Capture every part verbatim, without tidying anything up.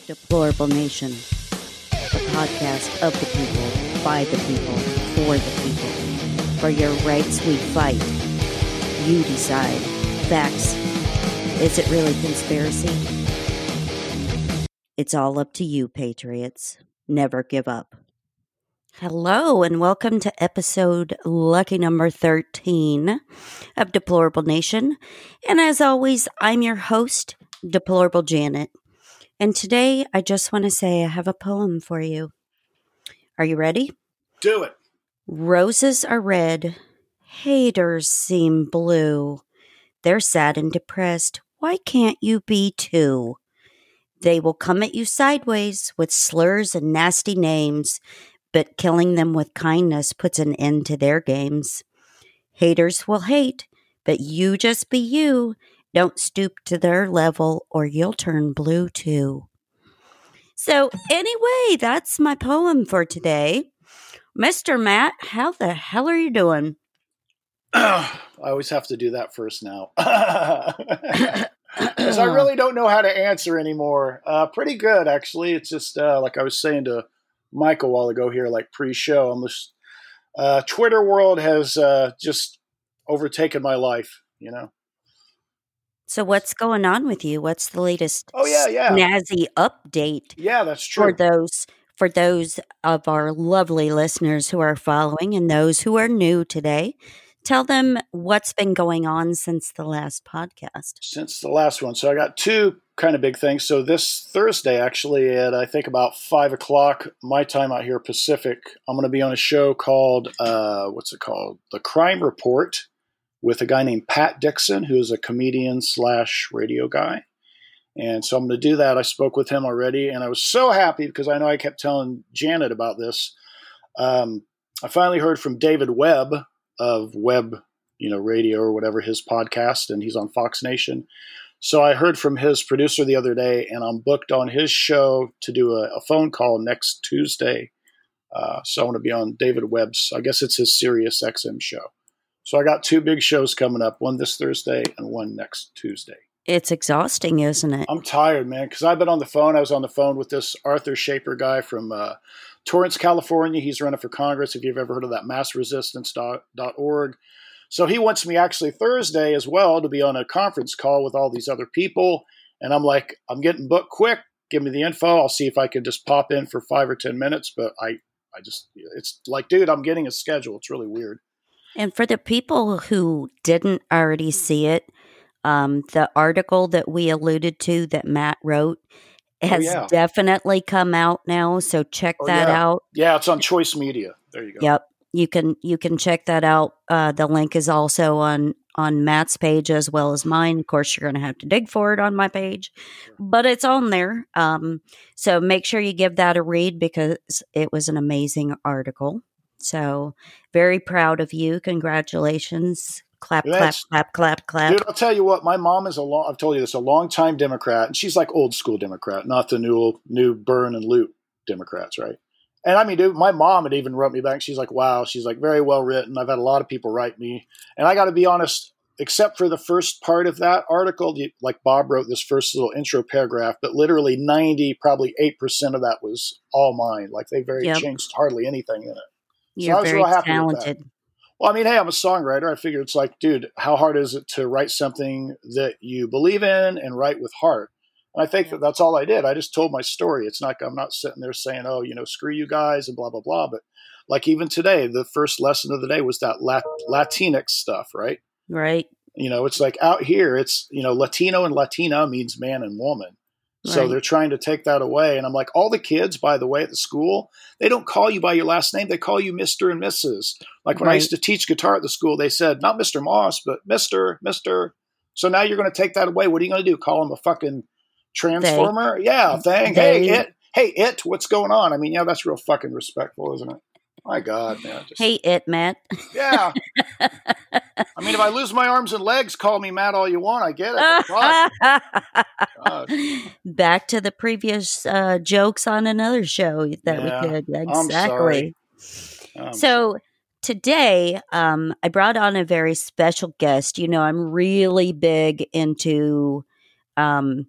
Deplorable Nation, the podcast of the people, by the people, for the people. For your rights we fight. You decide. Facts. Is it really conspiracy? It's all up to you, patriots. Never give up. Hello, and welcome to episode lucky number thirteen of Deplorable Nation. And as always, I'm your host, Deplorable Janet. And today, I just want to say I have a poem for you. Are you ready? Do it. Roses are red. Haters seem blue. They're sad and depressed. Why can't you be too? They will come at you sideways with slurs and nasty names, but killing them with kindness puts an end to their games. Haters will hate, but you just be you. Don't stoop to their level or you'll turn blue too. So anyway, that's my poem for today. Mister Matt, how the hell are you doing? I always have to do that first now. Because I really don't know how to answer anymore. Uh, pretty good, actually. It's just uh, like I was saying to Mike a while ago here, like pre-show. I'm just, uh, Twitter world has uh, just overtaken my life, you know? So what's going on with you? What's the latest Oh, yeah, yeah. snazzy update? Yeah, that's true. For those for those of our lovely listeners who are following and those who are new today, tell them what's been going on since the last podcast. Since the last one. So I got two kind of big things. So this Thursday, actually, at I think about five o'clock my time out here, Pacific, I'm going to be on a show called, uh, what's it called? The Crime Report, with a guy named Pat Dixon, who's a comedian slash radio guy. And so I'm going to do that. I spoke with him already, and I was so happy because I know I kept telling Janet about this. Um, I finally heard from David Webb of Webb, you know, Radio or whatever, his podcast, and he's on Fox Nation. So I heard from his producer the other day, and I'm booked on his show to do a, a phone call next Tuesday. Uh, so I want to be on David Webb's, I guess it's his Sirius X M show. So I got two big shows coming up, one this Thursday and one next Tuesday. It's exhausting, isn't it? I'm tired, man, because I've been on the phone. I was on the phone with this Arthur Shaper guy from uh, Torrance, California. He's running for Congress, if you've ever heard of that, mass resistance dot org. So he wants me actually Thursday as well to be on a conference call with all these other people. And I'm like, I'm getting booked quick. Give me the info. I'll see if I can just pop in for five or ten minutes. But I, I just, it's like, dude, I'm getting a schedule. It's really weird. And for the people who didn't already see it, um, the article that we alluded to that Matt wrote has oh, yeah. definitely come out now. So check oh, that yeah. out. Yeah, it's on Choice Media. There you go. Yep. You can you can check that out. Uh, the link is also on, on Matt's page as well as mine. Of course, you're going to have to dig for it on my page, but it's on there. Um, so make sure you give that a read because it was an amazing article. So very proud of you. Congratulations. Clap, That's, clap, clap, clap, clap. Dude, I'll tell you what, my mom is a long, I've told you this, a long-time Democrat, and she's like old school Democrat, not the new, new burn and loot Democrats, right? And I mean, dude, my mom had even wrote me back. She's like, wow, she's like very well written. I've had a lot of people write me. And I got to be honest, except for the first part of that article, like Bob wrote this first little intro paragraph, but literally ninety, probably eight percent of that was all mine. Like they very yep. changed hardly anything in it. You're so I was very real happy talented. With that. Well, I mean, hey, I'm a songwriter. I figure it's like, dude, how hard is it to write something that you believe in and write with heart? And I think that that's all I did. I just told my story. It's not, I'm not sitting there saying, oh, you know, screw you guys and blah, blah, blah. But like even today, the first lesson of the day was that Lat- Latinx stuff, right? Right. You know, it's like out here, it's, you know, Latino and Latina means man and woman. So right. They're trying to take that away. And I'm like, all the kids, by the way, at the school, they don't call you by your last name. They call you Mister and Missus Like when right. I used to teach guitar at the school, they said, not Mister Moss, but Mister, Mister So now you're going to take that away. What are you going to do? Call him a fucking transformer? They, yeah, thing. They, hey, it. Hey, it. What's going on? I mean, yeah, that's real fucking respectful, isn't it? My God, man. Just, hey, it, Matt. Yeah. I mean, if I lose my arms and legs, call me Matt all you want. I get it. God. Back to the previous uh, jokes on another show that yeah, we did. Exactly. I'm sorry. I'm so sorry. Today, um, I brought on a very special guest. You know, I'm really big into um,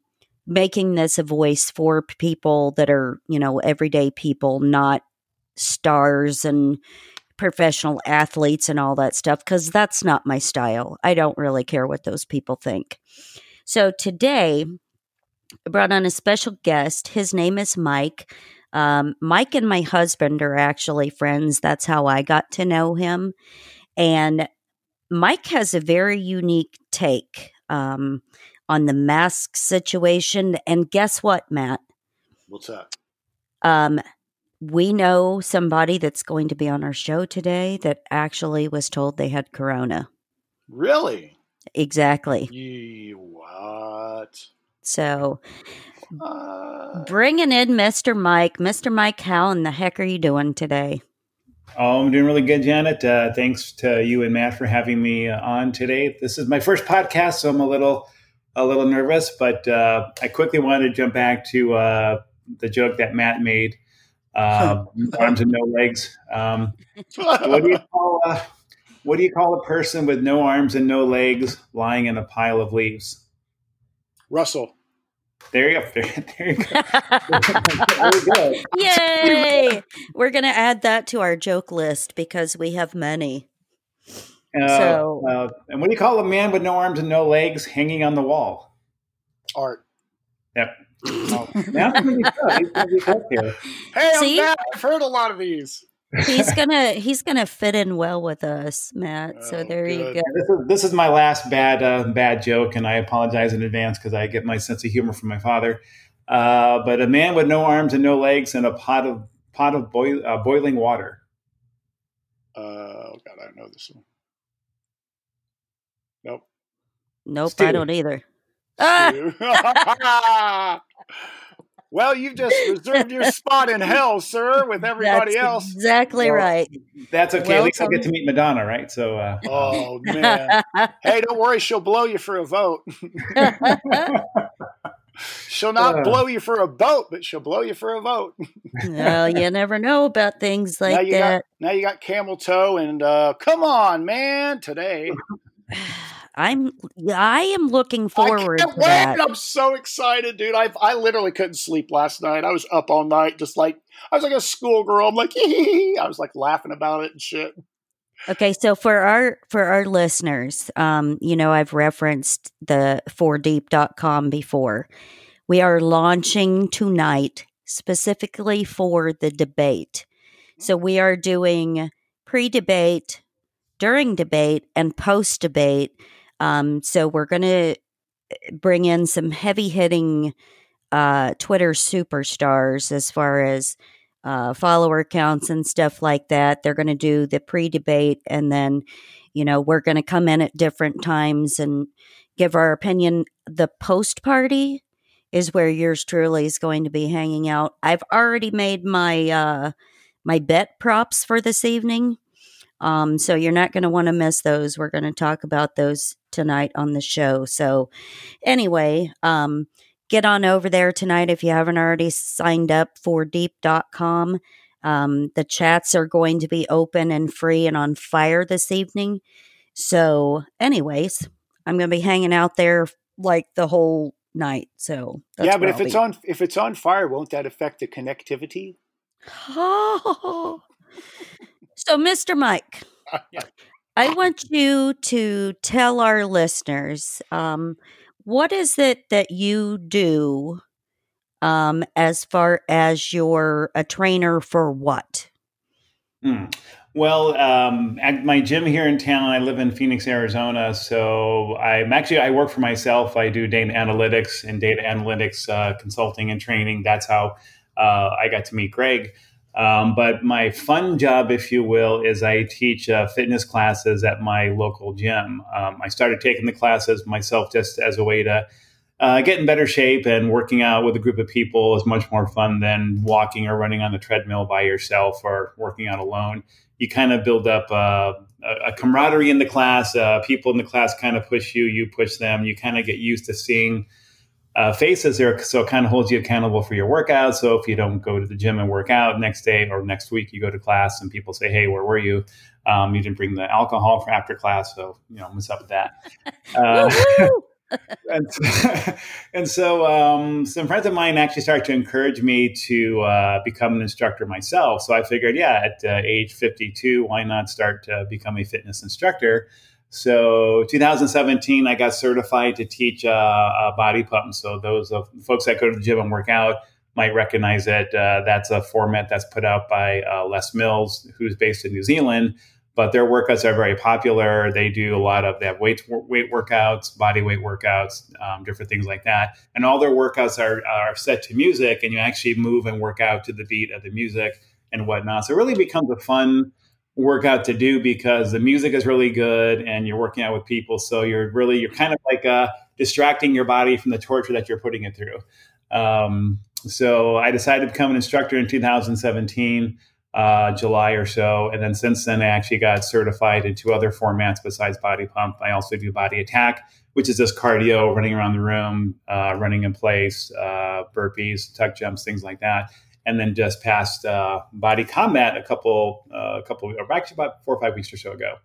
making this a voice for people that are, you know, everyday people, not stars and professional athletes and all that stuff, because that's not my style. I don't really care what those people think. So today, I brought on a special guest. His name is Mike. Um, Mike and my husband are actually friends. That's how I got to know him. And Mike has a very unique take um, on the mask situation. And guess what, Matt? What's that? Um, we know somebody that's going to be on our show today that actually was told they had corona. Really? Exactly. Ye what? So, Uh, bringing in Mister Mike. Mister Mike, how in the heck are you doing today? Oh, I'm doing really good, Janet. Uh, thanks to you and Matt for having me uh, on today. This is my first podcast, so I'm a little, a little nervous. But uh, I quickly wanted to jump back to uh, the joke that Matt made: uh, arms and no legs. Um, what do you call uh, what do you call a person with no arms and no legs lying in a pile of leaves? Russell. There you go. There, there you go. There you go. Yay! We're going to add that to our joke list because we have many. Uh, So- uh, and what do you call a man with no arms and no legs hanging on the wall? Art. Yep. Oh, that's gonna be tough. He's gonna be tough here. Hey, I'm See? back. I've heard a lot of these. He's gonna he's gonna fit in well with us, Matt. So Oh, there you good. go. This is, this is my last bad uh, bad joke, and I apologize in advance because I get my sense of humor from my father. Uh, but a man with no arms and no legs and a pot of pot of boil, uh, boiling water. Uh, oh God, I don't know this one. Nope. Nope, Stu. I don't either. Ah! Well, you've just reserved your spot in hell, sir, with everybody That's else. exactly Well, right. That's okay. At least I Welcome. get to meet Madonna, right? So, uh, Oh man. Hey, don't worry, she'll blow you for a vote. She'll not Uh. blow you for a boat, but she'll blow you for a vote. Well, you never know about things now like you that. got now you got camel toe and uh, come on, man, today. I'm I am looking I forward can't to wait. that. I'm so excited, dude. I I literally couldn't sleep last night. I was up all night, just like I was like a schoolgirl. I'm like, I was like laughing about it and shit. Okay, so for our for our listeners, um, you know, I've referenced the four deep dot com before. We are launching tonight specifically for the debate. So we are doing pre-debate, during debate, and post-debate. Um, so we're going to bring in some heavy-hitting uh, Twitter superstars as far as uh, follower counts and stuff like that. They're going to do the pre-debate, and then, you know, we're going to come in at different times and give our opinion. The post-party is where yours truly is going to be hanging out. I've already made my uh, my bet props for this evening. Um, so you're not going to want to miss those. We're going to talk about those tonight on the show. So anyway, um, get on over there tonight if you haven't already signed up for deep dot com. Um, the chats are going to be open and free and on fire this evening. So anyways, I'm going to be hanging out there like the whole night. So that's yeah, but where if I'll it's be. on if it's on fire, won't that affect the connectivity? Oh. So, Mister Mike, Yeah. I want you to tell our listeners um, what is it that you do um, as far as you're a trainer for what? Hmm. Well, um, at my gym here in town, I live in Phoenix, Arizona. So I'm actually, I work for myself. I do data analytics and data analytics uh, consulting and training. That's how uh, I got to meet Greg. Um, but my fun job, if you will, is I teach uh, fitness classes at my local gym. Um, I started taking the classes myself just as a way to uh, get in better shape, and working out with a group of people is much more fun than walking or running on the treadmill by yourself or working out alone. You kind of build up uh, a, a camaraderie in the class. Uh, people in the class kind of push you, you push them. You kind of get used to seeing uh, faces there, so it kind of holds you accountable for your workout. So if you don't go to the gym and work out next day or next week, you go to class and people say, "Hey, where were you? Um, you didn't bring the alcohol for after class." So, you know, what's up with that? Uh, and so, and so um, some friends of mine actually started to encourage me to uh, become an instructor myself. So I figured, yeah, at uh, age fifty-two, why not start to become a fitness instructor? So twenty seventeen, I got certified to teach uh, uh, body pump. So those of folks that go to the gym and work out might recognize it. Uh, that's a format that's put out by uh, Les Mills, who's based in New Zealand. But their workouts are very popular. They do a lot of, they have weight, weight workouts, body weight workouts, um, different things like that. And all their workouts are, are set to music, and you actually move and work out to the beat of the music and whatnot. So it really becomes a fun workout to do because the music is really good and you're working out with people. So you're really, you're kind of like uh, distracting your body from the torture that you're putting it through. Um, so I decided to become an instructor in two thousand seventeen. Uh, July or so. And then since then, I actually got certified in two other formats besides body pump. I also do body attack, which is just cardio, running around the room, uh, running in place, uh, burpees, tuck jumps, things like that. And then just passed uh, body combat a couple, uh, a couple, or actually about four or five weeks or so ago.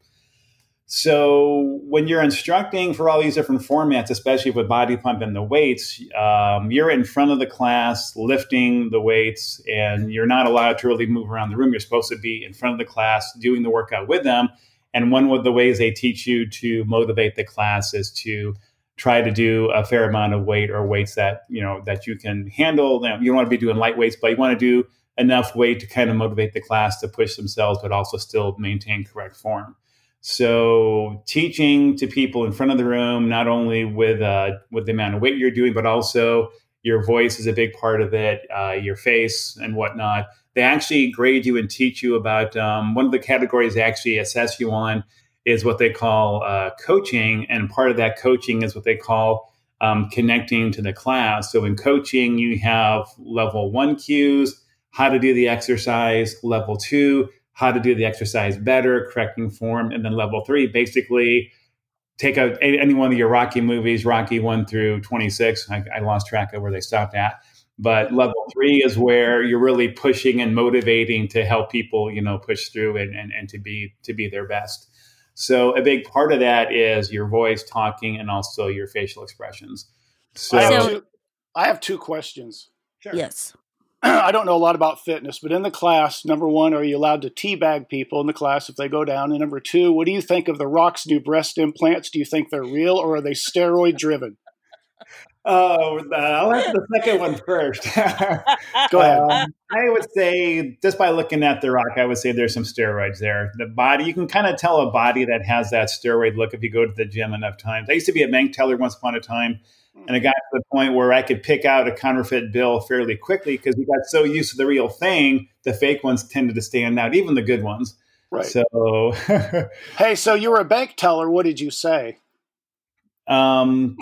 So when you're instructing for all these different formats, especially with body pump and the weights, um, you're in front of the class lifting the weights, and you're not allowed to really move around the room. You're supposed to be in front of the class doing the workout with them. And one of the ways they teach you to motivate the class is to try to do a fair amount of weight or weights that, you know, that you can handle. You don't want to be doing light weights, but you want to do enough weight to kind of motivate the class to push themselves, but also still maintain correct form. So teaching to people in front of the room, not only with uh, with the amount of weight you're doing, but also your voice is a big part of it, uh, your face and whatnot. They actually grade you and teach you about um, one of the categories they actually assess you on is what they call uh, coaching. And part of that coaching is what they call um, connecting to the class. So in coaching, you have level one cues, how to do the exercise, level two, how to do the exercise better, correcting form. And then level three, basically take out any one of your Rocky movies, Rocky one through twenty-six. I, I lost track of where they stopped at. But level three is where you're really pushing and motivating to help people, you know, push through and, and, and to be to be their best. So a big part of that is your voice, talking, and also your facial expressions. So I have two, I have two questions. Sure. Yes. I don't know a lot about fitness, but in the class, number one, are you allowed to teabag people in the class if they go down? And number two, what do you think of The Rock's new breast implants? Do you think they're real or are they steroid driven? Oh, uh, I'll answer the second one first. Go ahead. Um, I would say, just by looking at The Rock, I would say there's some steroids there. The body, you can kind of tell a body that has that steroid look if you go to the gym enough times. I used to be a bank teller once upon a time. And it got to the point where I could pick out a counterfeit bill fairly quickly because we got so used to the real thing, the fake ones tended to stand out, even the good ones. Right. So, hey, so you were a bank teller. What did you say? Um,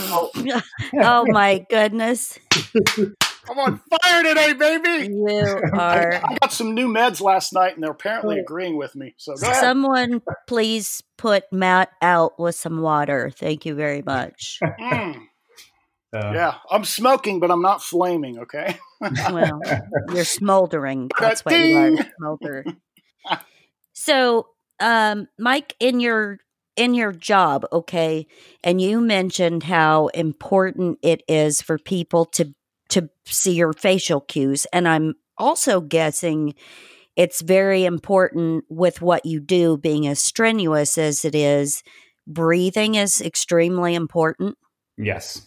oh my goodness. I'm on fire today, baby. You are. I, I got some new meds last night and they're apparently agreeing with me. So go ahead. Someone please put Matt out with some water. Thank you very much. Mm. Uh, yeah, I'm smoking, but I'm not flaming, okay? Well, you're smoldering. That's what you are, smolder. So, um, Mike, in your in your job, okay, and you mentioned how important it is for people to to see your facial cues, and I'm also guessing it's very important with what you do, being as strenuous as it is. Breathing is extremely important. Yes.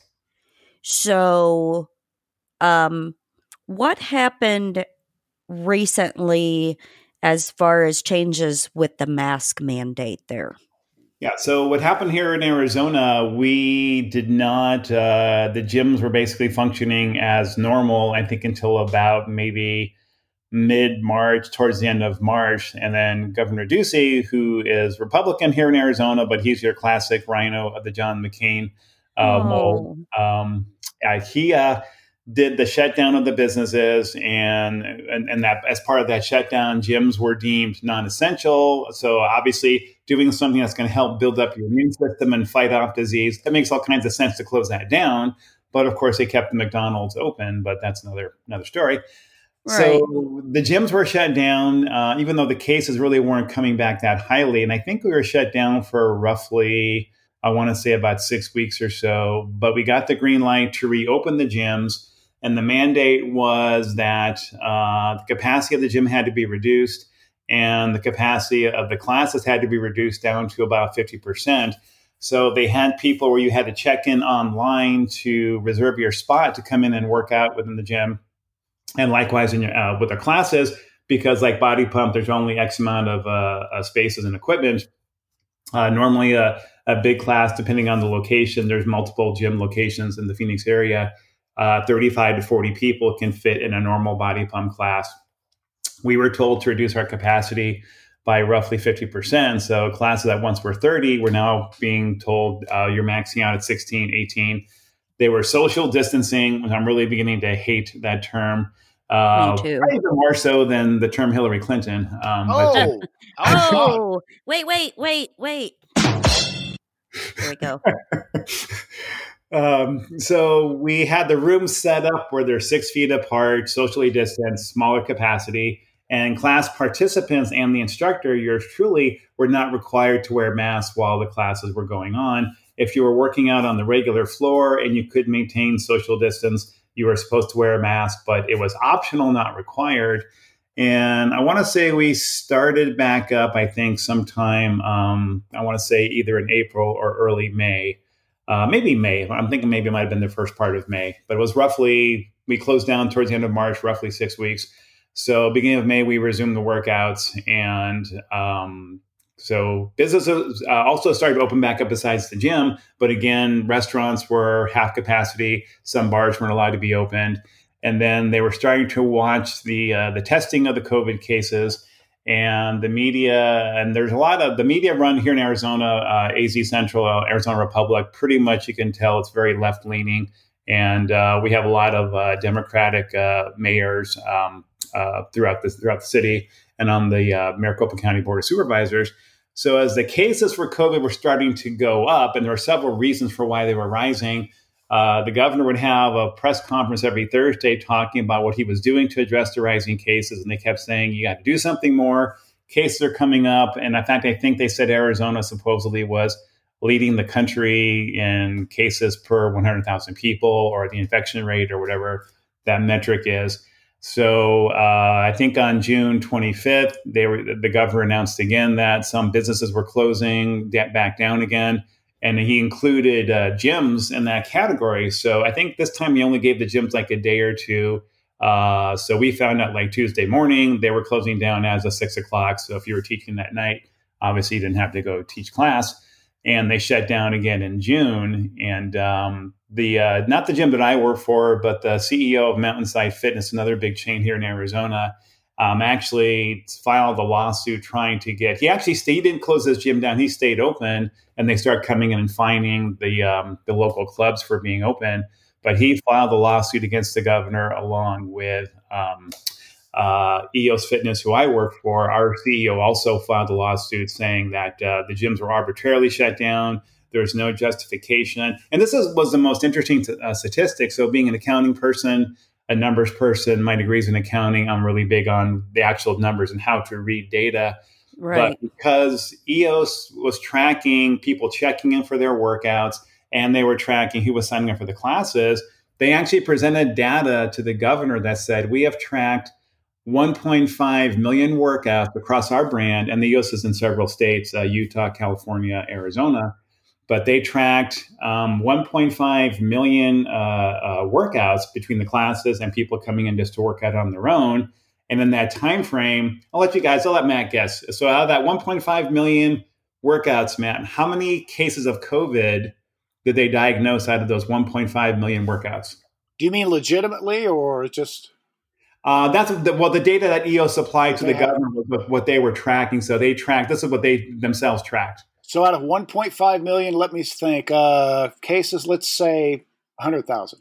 So, um, what happened recently as far as changes with the mask mandate there? Yeah. So what happened here in Arizona, we did not, uh, the gyms were basically functioning as normal, I think, until about maybe mid-March, towards the end of March. And then Governor Ducey, who is Republican here in Arizona, but he's your classic rhino of the John McCain uh, Oh. mold. Um, uh, he uh, did the shutdown of the businesses, and, and and that as part of that shutdown, gyms were deemed non-essential. So obviously, doing something that's going to help build up your immune system and fight off disease, that makes all kinds of sense to close that down. But of course, they kept the McDonald's open, but that's another another story. Right. So the gyms were shut down, uh, even though the cases really weren't coming back that highly. And I think we were shut down for roughly I want to say about six weeks or so. But we got the green light to reopen the gyms. And the mandate was that uh, the capacity of the gym had to be reduced and the capacity of the classes had to be reduced down to about fifty percent. So they had people where you had to check in online to reserve your spot to come in and work out within the gym. And likewise in your, uh, with the classes, because like Body Pump, there's only X amount of uh, uh, spaces and equipment. Uh, normally a, a big class, depending on the location, there's multiple gym locations in the Phoenix area. Uh, thirty-five to forty people can fit in a normal Body Pump class. We were told to reduce our capacity by roughly fifty percent. So classes that once were thirty, we're now being told uh, you're maxing out at sixteen, eighteen. They were social distancing, which I'm really beginning to hate that term. Uh, Me too. Probably even more so than the term Hillary Clinton. Um, oh, but, oh, wait, wait, wait, wait. There we go. um, so we had the rooms set up where they're six feet apart, socially distanced, smaller capacity. And class participants and the instructor, yours truly, were not required to wear masks while the classes were going on. If you were working out on the regular floor and you could maintain social distance, you were supposed to wear a mask, but it was optional, not required. And I want to say we started back up, I think, sometime, um, I want to say either in April or early May, uh, maybe May. I'm thinking maybe it might have been the first part of May, but it was roughly, we closed down towards the end of March, roughly six weeks. So beginning of May, we resumed the workouts. And um, so businesses uh, also started to open back up besides the gym. But again, restaurants were half capacity. Some bars weren't allowed to be opened. And then they were starting to watch the uh, the testing of the COVID cases and the media. And there's a lot of the media run here in Arizona, uh, A Z Central, uh, Arizona Republic. Pretty much you can tell it's very left leaning. And uh, we have a lot of uh, Democratic uh, mayors um, uh, throughout the throughout the city and on the uh, Maricopa County Board of Supervisors. So as the cases for COVID were starting to go up, and there were several reasons for why they were rising, uh, the governor would have a press conference every Thursday talking about what he was doing to address the rising cases. And they kept saying, you got to do something more. Cases are coming up. And in fact, I think they said Arizona supposedly was leading the country in cases per one hundred thousand people, or the infection rate, or whatever that metric is. So uh, I think on June twenty-fifth, they were, the governor announced again that some businesses were closing back down again. And he included uh, gyms in that category. So I think this time he only gave the gyms like a day or two. Uh, so we found out like Tuesday morning, they were closing down as of six o'clock. So if you were teaching that night, obviously you didn't have to go teach class. And they shut down again in June. And um, the uh, not the gym that I work for, but the C E O of Mountainside Fitness, another big chain here in Arizona, um, actually filed a lawsuit trying to get. He actually stayed, he didn't close his gym down. He stayed open, and they started coming in and fining the um, the local clubs for being open. But he filed a lawsuit against the governor along with um, uh, E O S Fitness, who I work for. Our C E O also filed a lawsuit saying that uh, the gyms were arbitrarily shut down. There's no justification. And this is, was the most interesting t- uh, statistic. So being an accounting person, a numbers person, my degree's in accounting, I'm really big on the actual numbers and how to read data. Right. But because E O S was tracking people checking in for their workouts, and they were tracking who was signing up for the classes, they actually presented data to the governor that said, we have tracked one point five million workouts across our brand, and the E O S is in several states, uh, Utah, California, Arizona. But they tracked um, one point five million uh, uh, workouts between the classes and people coming in just to work out on their own. And in that time frame, I'll let you guys, I'll let Matt guess. So out of that one point five million workouts, Matt, how many cases of COVID did they diagnose out of those one point five million workouts? Do you mean legitimately or just? Uh, that's the, well, the data that E O S supplied to the Yeah. governor was what they were tracking. So they tracked, this is what they themselves tracked. So out of one point five million, let me think, uh, cases, let's say one hundred thousand.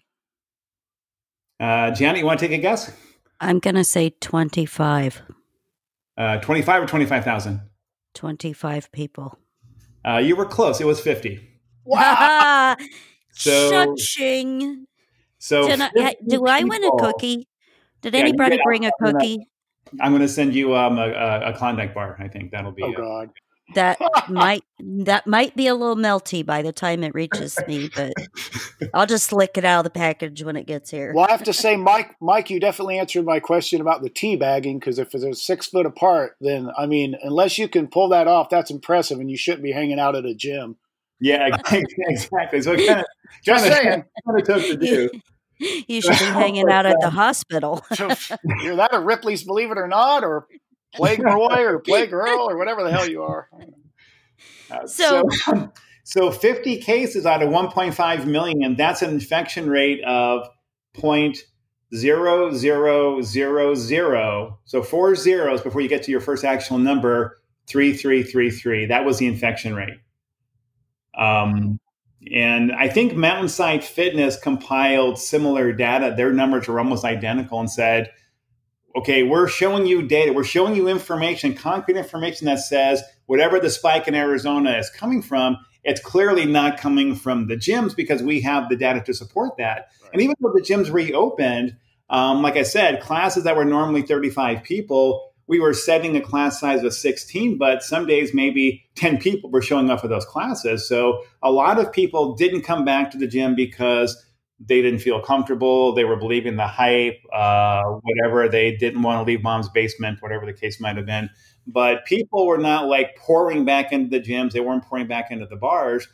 Uh, Janet, you want to take a guess? I'm going to say twenty-five. Uh, twenty-five or twenty-five thousand? twenty-five people. Uh, you were close. It was fifty. Wow. So- Cha-ching. So Did I, do I win a people- cookie? Did Yeah, you anybody did. bring a I'm gonna- cookie? I'm going to send you um, a, a Klondike bar. I think that'll be. Oh, uh, God. that might that might be a little melty by the time it reaches me, but I'll just lick it out of the package when it gets here. Well, I have to say, Mike, Mike, you definitely answered my question about the tea bagging, because if they're six foot apart, then, I mean, unless you can pull that off, that's impressive, and you shouldn't be hanging out at a gym. Yeah, exactly. So it kind of, Just kind of, saying. kind of tough to do. You should be hanging out at the hospital. You're that or Ripley's Believe It or Not, or Plague Boy, or Plague Girl, or whatever the hell you are. Uh, So- so, so fifty cases out of one point five million, that's an infection rate of zero point zero zero zero zero. So four zeros before you get to your first actual number, three three three three. That was the infection rate. Um, and I think Mountainside Fitness compiled similar data. Their numbers were almost identical and said, okay, we're showing you data. We're showing you information, concrete information that says whatever the spike in Arizona is coming from, it's clearly not coming from the gyms because we have the data to support that. Right. And even though the gyms reopened, um, like I said, classes that were normally thirty-five people, we were setting a class size of sixteen, but some days maybe ten people were showing up for those classes. So a lot of people didn't come back to the gym because they didn't feel comfortable. They were believing the hype, uh, whatever. They didn't want to leave mom's basement, whatever the case might have been. But people were not like pouring back into the gyms. They weren't pouring back into the bars.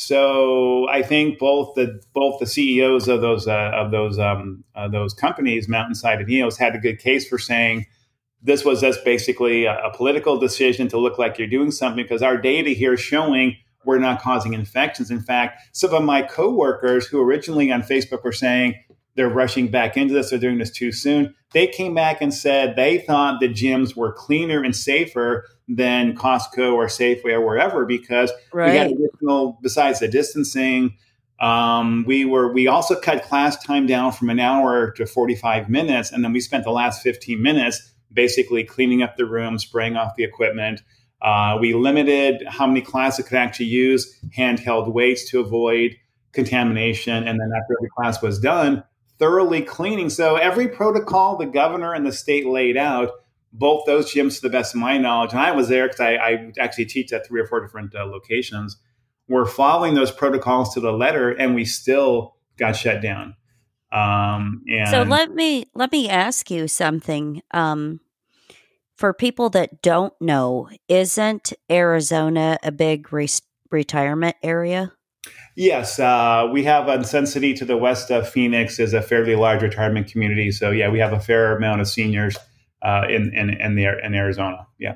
So I think both the both the C E Os of those uh, of those um, uh, those companies, Mountainside and E O S, had a good case for saying this was just basically a, a political decision to look like you're doing something because our data here is showing we're not causing infections. In fact, some of my coworkers who originally on Facebook were saying they're rushing back into this, they're doing this too soon, they came back and said they thought the gyms were cleaner and safer than Costco or Safeway or wherever because right. we had additional, besides the distancing, um, we were we also cut class time down from an hour to forty-five minutes, and then we spent the last fifteen minutes basically cleaning up the room, spraying off the equipment. Uh, we limited how many classes could actually use handheld weights to avoid contamination. And then after every class was done, thoroughly cleaning. So every protocol the governor and the state laid out, both those gyms, to the best of my knowledge, and I was there because I, I actually teach at three or four different uh, locations, were following those protocols to the letter, and we still got shut down. Um, and so let me let me ask you something. Um, for people that don't know, isn't Arizona a big re- retirement area? Yes, uh, we have in Sun City to the west of Phoenix is a fairly large retirement community. So yeah, we have a fair amount of seniors uh, in in in, the, in Arizona. Yeah.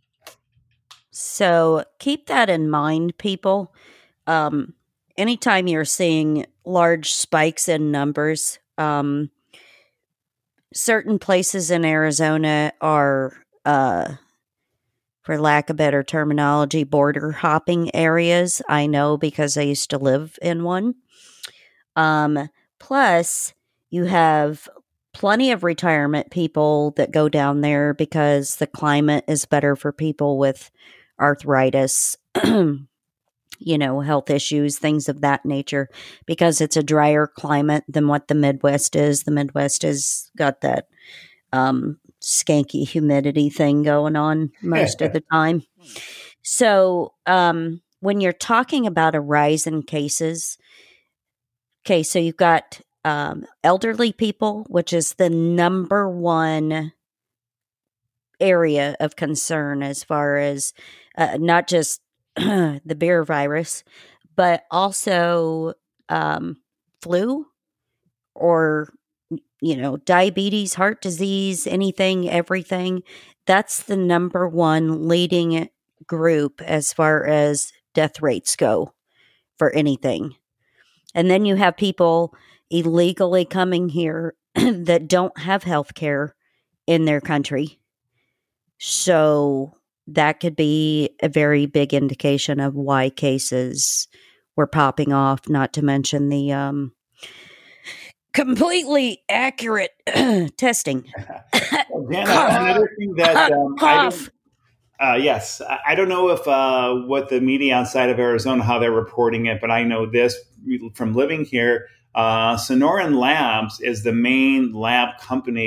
So keep that in mind, people. Um, anytime you're seeing large spikes in numbers, um, certain places in Arizona are, uh, for lack of better terminology, border hopping areas. I know because I used to live in one. Um, plus, you have plenty of retirement people that go down there because the climate is better for people with arthritis, you know, health issues, things of that nature, because it's a drier climate than what the Midwest is. The Midwest has got that um, skanky humidity thing going on most of the time. So um, when you're talking about a rise in cases, okay, so you've got um, elderly people, which is the number one area of concern as far as uh, not just the beer virus, but also um, flu or, you know, diabetes, heart disease, anything, everything. That's the number one leading group as far as death rates go for anything. And then you have people illegally coming here that don't have health care in their country. So that could be a very big indication of why cases were popping off, not to mention the um, completely accurate testing. Well, Jana, another thing that um, cough. I uh, yes, I don't know if uh, what the media outside of Arizona, how they're reporting it, but I know this from living here. Uh, Sonoran Labs is the main lab company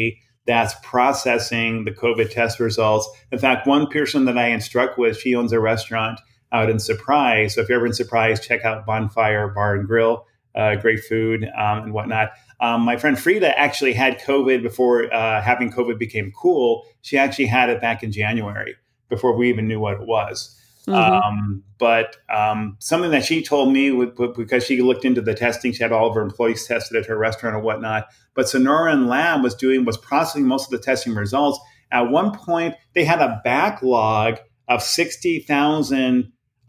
that's processing the COVID test results. In fact, one person that I instruct with, she owns a restaurant out in Surprise. So if you're ever in Surprise, check out Bonfire Bar and Grill. Uh, great food um, and whatnot. Um, my friend Frida actually had COVID before uh, having COVID became cool. She actually had it back in January before we even knew what it was. Mm-hmm. Um, but um, something that she told me, with, with, because she looked into the testing, she had all of her employees tested at her restaurant and whatnot. But Sonoran Lab was doing was processing most of the testing results. At one point, they had a backlog of sixty thousand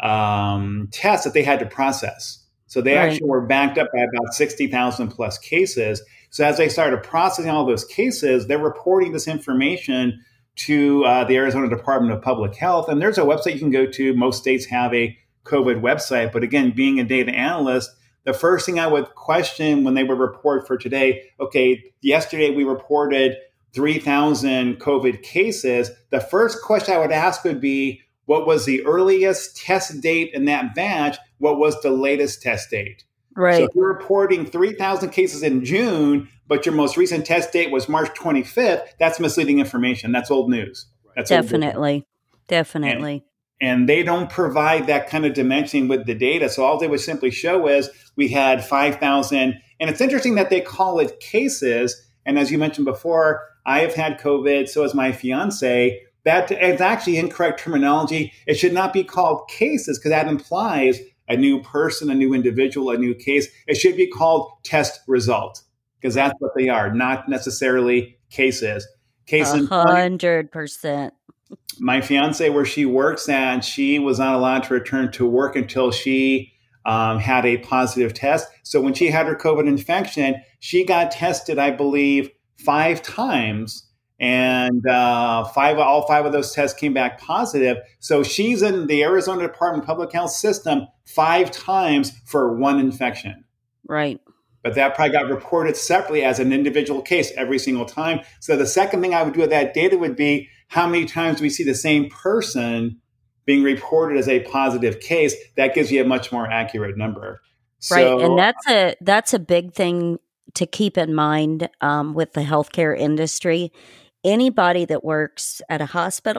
um, tests that they had to process. So they Right. actually were backed up by about sixty thousand plus cases. So as they started processing all those cases, they're reporting this information to uh, the Arizona Department of Public Health. And there's a website you can go to. Most states have a COVID website. But again, being a data analyst, the first thing I would question when they would report for today, okay, yesterday we reported three thousand COVID cases. The first question I would ask would be, what was the earliest test date in that batch? What was the latest test date? Right. So if you're reporting three thousand cases in June, but your most recent test date was March twenty-fifth, that's misleading information. That's old news. That's Definitely. Old Definitely. and, and they don't provide that kind of dimensioning with the data. So all they would simply show is we had five thousand. And it's interesting that they call it cases. And as you mentioned before, I have had COVID. So has my fiance. That is actually incorrect terminology. It should not be called cases because that implies a new person, a new individual, a new case. It should be called test result because that's what they are, not necessarily cases. Case A in hundred percent. my fiance, where she works at, she was not allowed to return to work until she um, had a positive test. So when she had her COVID infection, she got tested, I believe, five times. And uh, five, all five of those tests came back positive. So she's in the Arizona Department of Public Health system five times for one infection. Right. But that probably got reported separately as an individual case every single time. So the second thing I would do with that data would be how many times do we see the same person being reported as a positive case? That gives you a much more accurate number. Right. So, And that's a that's a big thing to keep in mind um, with the healthcare industry. Anybody that works at a hospital,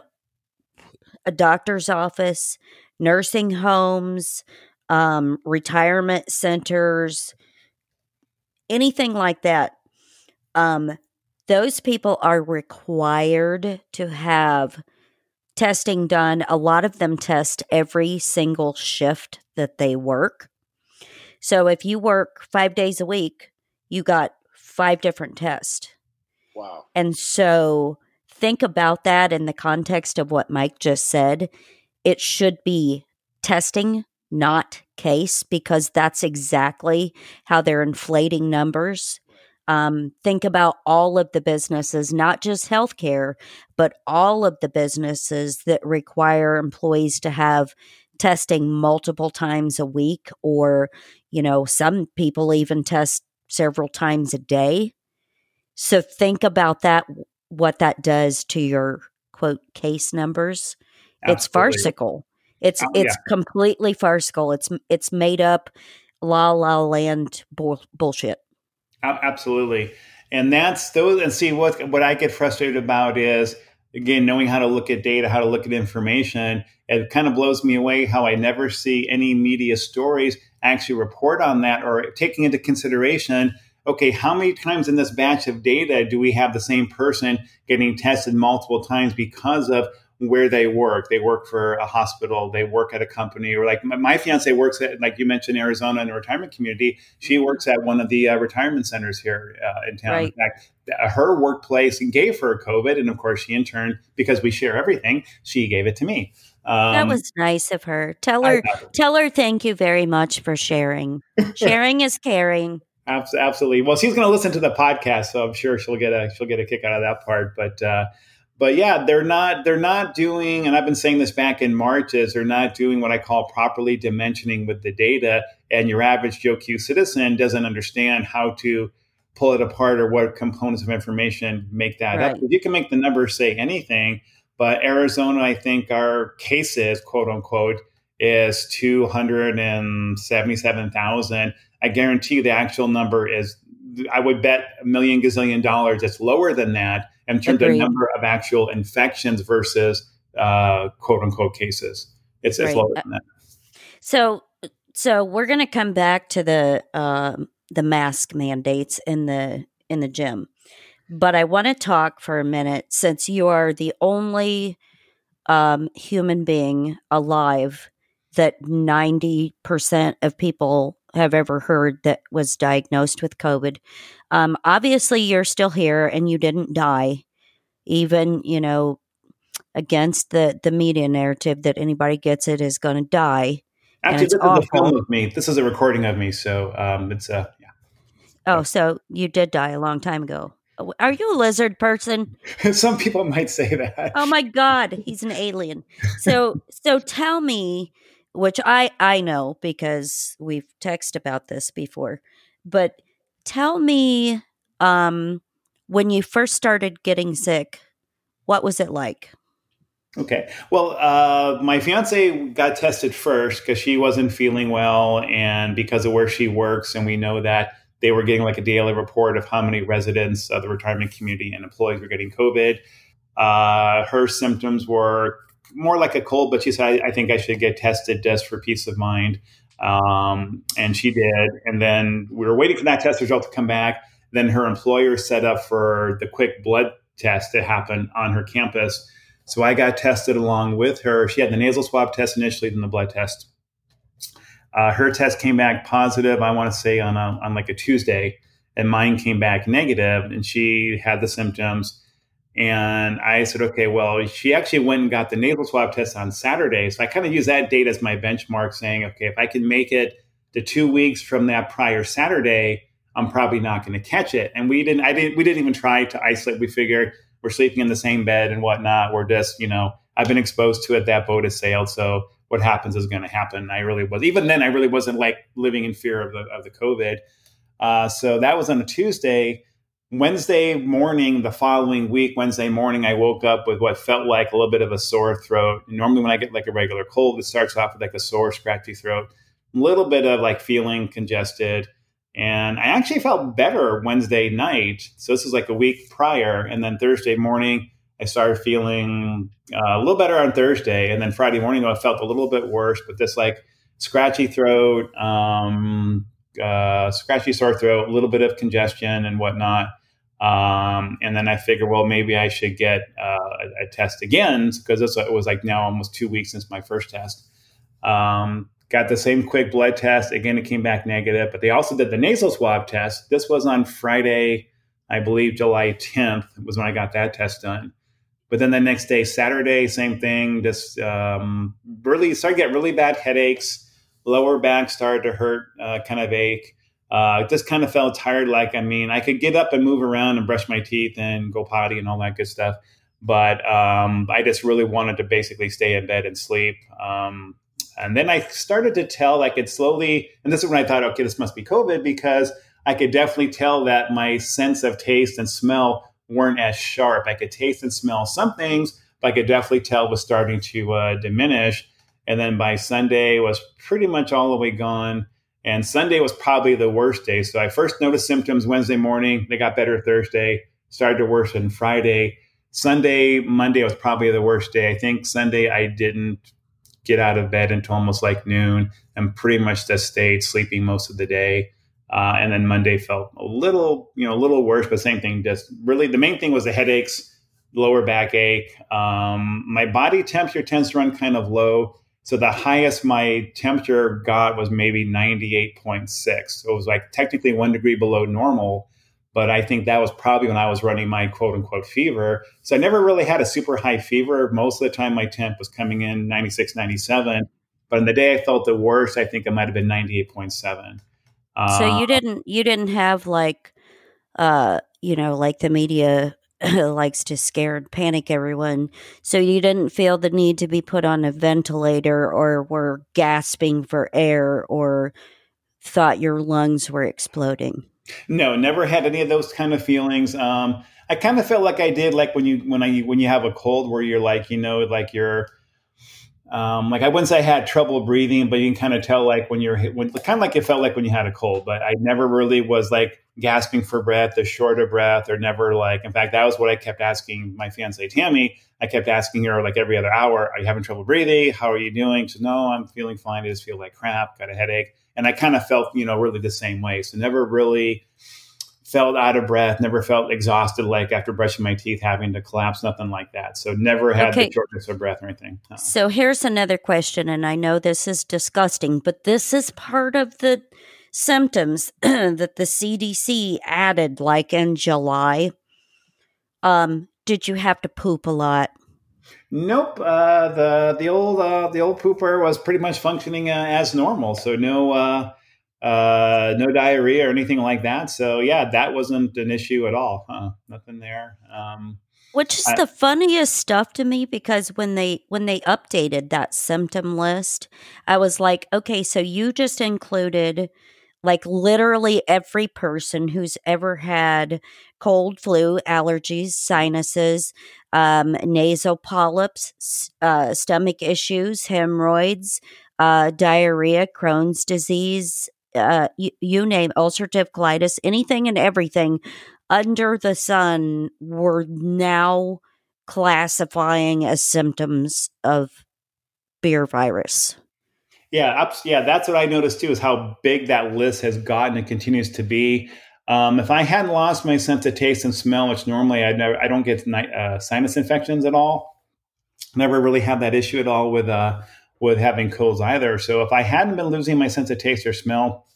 a doctor's office, nursing homes, um, retirement centers, anything like that, um, those people are required to have testing done. A lot of them test every single shift that they work. So if you work five days a week, you got five different tests. Wow. And so think about that in the context of what Mike just said. It should be testing, not case, because that's exactly how they're inflating numbers. Um, think about all of the businesses, not just healthcare, but all of the businesses that require employees to have testing multiple times a week, or, you know, some people even test several times a day. So think about that, what that does to your quote case numbers. absolutely. It's farcical. It's Oh, it's yeah. completely farcical. It's it's made up la la land bull, bullshit. Absolutely. And that's those. And see, what what I get frustrated about is, again, knowing how to look at data, how to look at information. It kind of blows me away how I never see any media stories actually report on that or taking into consideration, okay, how many times in this batch of data do we have the same person getting tested multiple times because of where they work? They work for a hospital, they work at a company, or like my, my fiance works at, like you mentioned, Arizona in a retirement community. She works at one of the uh, retirement centers here uh, in town. Right. In fact, uh, her workplace gave her COVID. And of course, she in turn, because we share everything, she gave it to me. Um, That was nice of her. Tell I her tell her thank you very much for sharing. Sharing is caring. Abs- Absolutely. Well, she's going to listen to the podcast, so I'm sure she'll get a she'll get a kick out of that part. But uh, but yeah, they're not they're not doing, and I've been saying this back in March, is they're not doing what I call properly dimensioning with the data. And your average Joe Q citizen doesn't understand how to pull it apart or what components of information make that Right. up. You can make the numbers say anything, but Arizona, I think our cases, quote unquote, is two hundred seventy-seven thousand. I guarantee you the actual number is I would bet a million gazillion dollars it's lower than that in terms Agreed. of number of actual infections versus uh, quote unquote cases. It's, it's Right. lower than that. So, so we're going to come back to the um, the mask mandates in the in the gym, but I want to talk for a minute since you are the only um, human being alive that ninety percent of people have ever heard that was diagnosed with COVID. Um, obviously, you're still here and you didn't die, even, you know, against the, the media narrative that anybody gets it is going to die. Actually, It's this awful. is a film of me. This is a recording of me. So um, it's uh, yeah. Oh, so you did die a long time ago. Are you a lizard person? Some people might say that. Oh my God, he's an alien. So, so tell me, which I I know because we've texted about this before, but tell me, um, when you first started getting sick, what was it like? Okay. Well, uh, my fiance got tested first because she wasn't feeling well, and because of where she works, and we know that they were getting like a daily report of how many residents of the retirement community and employees were getting COVID. Uh, her symptoms were more like a cold, but she said, I, I think I should get tested just for peace of mind. Um, and she did. And then we were waiting for that test result to come back. Then her employer set up for the quick blood test to happen on her campus. So I got tested along with her. She had the nasal swab test initially, then the blood test. Uh, her test came back positive, I want to say on a, on like a Tuesday, and mine came back negative, and she had the symptoms. And I said, okay, well, she actually went and got the nasal swab test on Saturday. So I kind of use that date as my benchmark, saying, okay, if I can make it to two weeks from that prior Saturday, I'm probably not going to catch it. And we didn't, I didn't, we didn't even try to isolate. We figured we're sleeping in the same bed and whatnot. We're just, you know, I've been exposed to it. That boat has sailed. So what happens is going to happen. I really was, even then, I really wasn't like living in fear of the, of the COVID. Uh, so that was on a Tuesday. Wednesday morning, the following week, Wednesday morning, I woke up with what felt like a little bit of a sore throat. Normally when I get like a regular cold, it starts off with like a sore, scratchy throat, a little bit of like feeling congested. And I actually felt better Wednesday night. So this is like a week prior. And then Thursday morning, I started feeling uh, a little better on Thursday. And then Friday morning, though, I felt a little bit worse, but this like scratchy throat, um, uh, scratchy sore throat, a little bit of congestion and whatnot. Um, and then I figured, well, maybe I should get uh, a, a test again because it was like now almost two weeks since my first test. Um, got the same quick blood test. Again, it came back negative, but they also did the nasal swab test. This was on Friday, I believe July tenth was when I got that test done. But then the next day, Saturday, same thing. Just um, really started to get really bad headaches. Lower back started to hurt, uh, kind of ache. Uh, just kind of felt tired. Like, I mean, I could get up and move around and brush my teeth and go potty and all that good stuff. But um, I just really wanted to basically stay in bed and sleep. Um, and then I started to tell, like it slowly, and this is when I thought, okay, this must be COVID because I could definitely tell that my sense of taste and smell weren't as sharp. I could taste and smell some things, but I could definitely tell was starting to uh, diminish. And then by Sunday, it was pretty much all the way gone. And Sunday was probably the worst day. So I first noticed symptoms Wednesday morning. They got better Thursday, started to worsen Friday. Sunday, Monday was probably the worst day. I think Sunday I didn't get out of bed until almost like noon and pretty much just stayed sleeping most of the day. Uh, and then Monday felt a little, you know, a little worse, but same thing. Just really the main thing was the headaches, lower backache. Um, my body temperature tends to run kind of low. So the highest my temperature got was maybe ninety-eight point six. So it was like technically one degree below normal, but I think that was probably when I was running my quote unquote fever. So I never really had a super high fever. Most of the time my temp was coming in ninety-six, ninety-seven. But in the day I felt the worst, I think it might have been ninety-eight point seven. Uh, So you didn't you didn't have like uh you know like the media likes to scare and panic everyone. So you didn't feel the need to be put on a ventilator or were gasping for air or thought your lungs were exploding. No, never had any of those kind of feelings. Um, I kind of felt like I did, like when you when I when you have a cold, where you're like, you know, like you're, um, like I wouldn't say I had trouble breathing, but you can kind of tell, like when you're when kind of like it felt like when you had a cold. But I never really was like gasping for breath, they're short of breath, they're never like, in fact, that was what I kept asking my fiance, Tammy. I kept asking her like every other hour, are you having trouble breathing? How are you doing? She said, no, I'm feeling fine. I just feel like crap, got a headache. And I kind of felt, you know, really the same way. So never really felt out of breath, never felt exhausted, like after brushing my teeth, having to collapse, nothing like that. So never had Okay. the shortness of breath or anything. Uh-uh. So here's another question, and I know this is disgusting, but this is part of the symptoms that the C D C added, like in July. Um, did you have to poop a lot? Nope. Uh, the the old uh, the old pooper was pretty much functioning uh, as normal. So no uh, uh, no diarrhea or anything like that. So yeah, that wasn't an issue at all. Huh? Nothing there. Um, Which is I- the funniest stuff to me, because when they when they updated that symptom list, I was like, okay, so you just included like literally every person who's ever had cold, flu, allergies, sinuses, um, nasal polyps, s- uh, stomach issues, hemorrhoids, uh, diarrhea, Crohn's disease, uh, you, you name ulcerative colitis, anything and everything under the sun were now classifying as symptoms of beer virus. Yeah, ups, yeah, that's what I noticed too, is how big that list has gotten and continues to be. Um, if I hadn't lost my sense of taste and smell, which normally I never, I don't get ni- uh, sinus infections at all, never really have that issue at all with uh, with having colds either. So if I hadn't been losing my sense of taste or smell,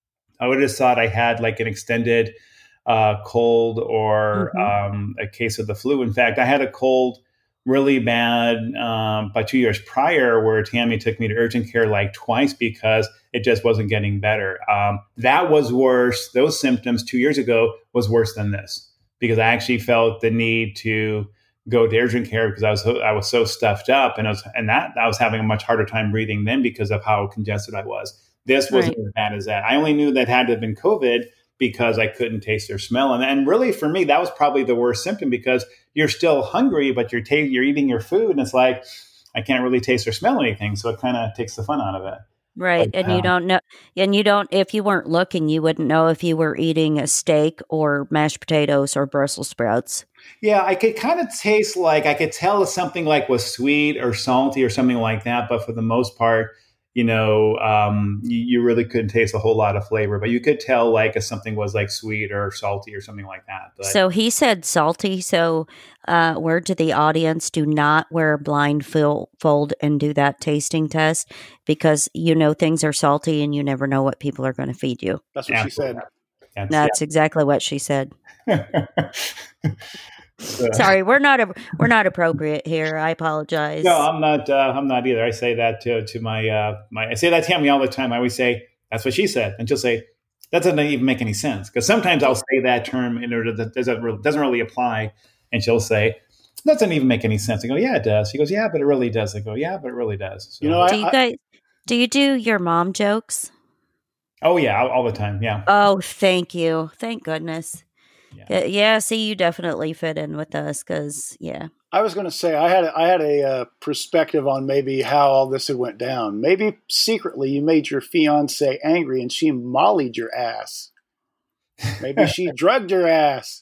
I would have thought I had like an extended uh, cold or Mhm. um, a case of the flu. In fact, I had a cold really bad um, about two years prior, where Tammy took me to urgent care like twice because it just wasn't getting better. Um, that was worse. Those symptoms two years ago was worse than this, because I actually felt the need to go to urgent care because I was I was so stuffed up, and I was and that I was having a much harder time breathing then because of how congested I was. This wasn't Right. as bad as that. I only knew that had to have been COVID because I couldn't taste or smell. And, and really, for me, that was probably the worst symptom, because you're still hungry, but you're, ta- you're eating your food, and it's like, I can't really taste or smell anything. So it kind of takes the fun out of it. Right. But, And you um, don't know, and you don't, if you weren't looking, you wouldn't know if you were eating a steak or mashed potatoes or Brussels sprouts. Yeah, I could kind of taste, like, I could tell if something like was sweet or salty or something like that. But for the most part, you know, um, you, you really couldn't taste a whole lot of flavor. But you could tell like if something was like sweet or salty or something like that. But So he said salty. So, uh, word to the audience, do not wear a blindfold and do that tasting test, because you know things are salty and you never know what people are going to feed you. That's what she said. That's, That's exactly what she said. yeah. So- Sorry, we're not a, we're not appropriate here. I apologize. No, I'm not. Uh, I'm not either. I say that to to my uh, my. I say that to Tammy all the time. I always say that's what she said, and she'll say that doesn't even make any sense, because sometimes I'll say that term in order that doesn't really, doesn't really apply, and she'll say that doesn't even make any sense. I go, yeah, it does. She goes, yeah, but it really does. I go, yeah, but it really does. So, You know, I, do you I, guys do you do your mom jokes? oh yeah, all, all the time. Yeah. Oh, thank you. Thank goodness. Yeah. Uh, Yeah, see, you definitely fit in with us, because, yeah. I was going to say I had a, I had a uh, perspective on maybe how all this had went down. Maybe secretly you made your fiance angry and she mollied your ass. Maybe she drugged your ass.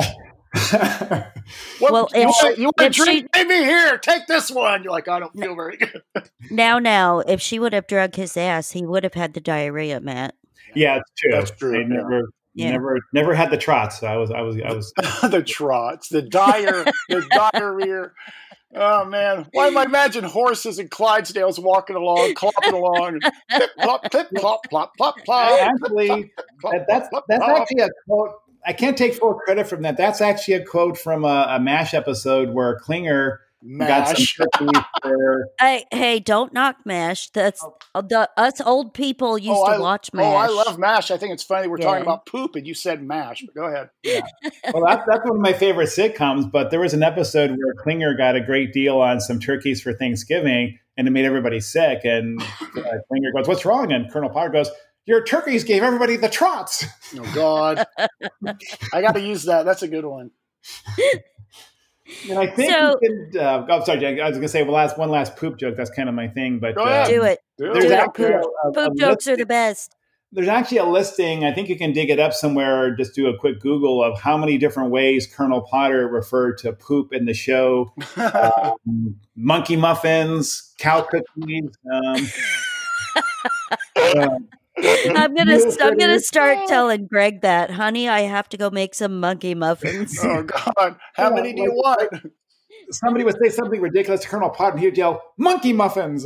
What, Well, you if want, she- you want a if drink? Maybe here, take this one. You're like, I don't feel very good. Now, now, if she would have drugged his ass, he would have had the diarrhea, Matt. Yeah, it's true. That's true, I yeah. never, Yeah. never, never had the trots. So I was, I was, I was. The trots, the dire, the diarrhea. Oh man, why do I imagine horses and Clydesdales walking along, clopping along, clip, clop, clip, clop, plop, plop, plop. Actually, Plop, that, that's plop, that's plop. actually a quote. I can't take full credit from that. That's actually a quote from a, a MASH episode where Klinger got some Mash. turkey for. Hey, hey, don't knock MASH. That's uh, the us old people used Oh, to I, watch oh, MASH. I love mash. I think it's funny we're Yeah. talking about poop and you said mash. But go ahead. Well, that's that's one of my favorite sitcoms. But there was an episode where Klinger got a great deal on some turkeys for Thanksgiving, and it made everybody sick. And uh, Klinger goes, "What's wrong?" And Colonel Potter goes, "Your turkeys gave everybody the trots." Oh God, I got to use that. That's a good one. And I think So- you can. Uh, oh, sorry, Jack, I was going to say, well, last one last poop joke. That's kind of my thing. But Go ahead. Do it. Do There's Do it, actually a, Poop. a, a Poop jokes listing, are the best. There's actually a listing. I think you can dig it up somewhere or just do a quick Google of how many different ways Colonel Potter referred to poop in the show. Um, monkey muffins, cow cookies. Um, uh, I'm gonna I'm gonna start telling Greg that, honey, I have to go make some monkey muffins. Oh God! How many do you want? Somebody would say something ridiculous to Colonel Potter, and he'd yell, "Monkey muffins!"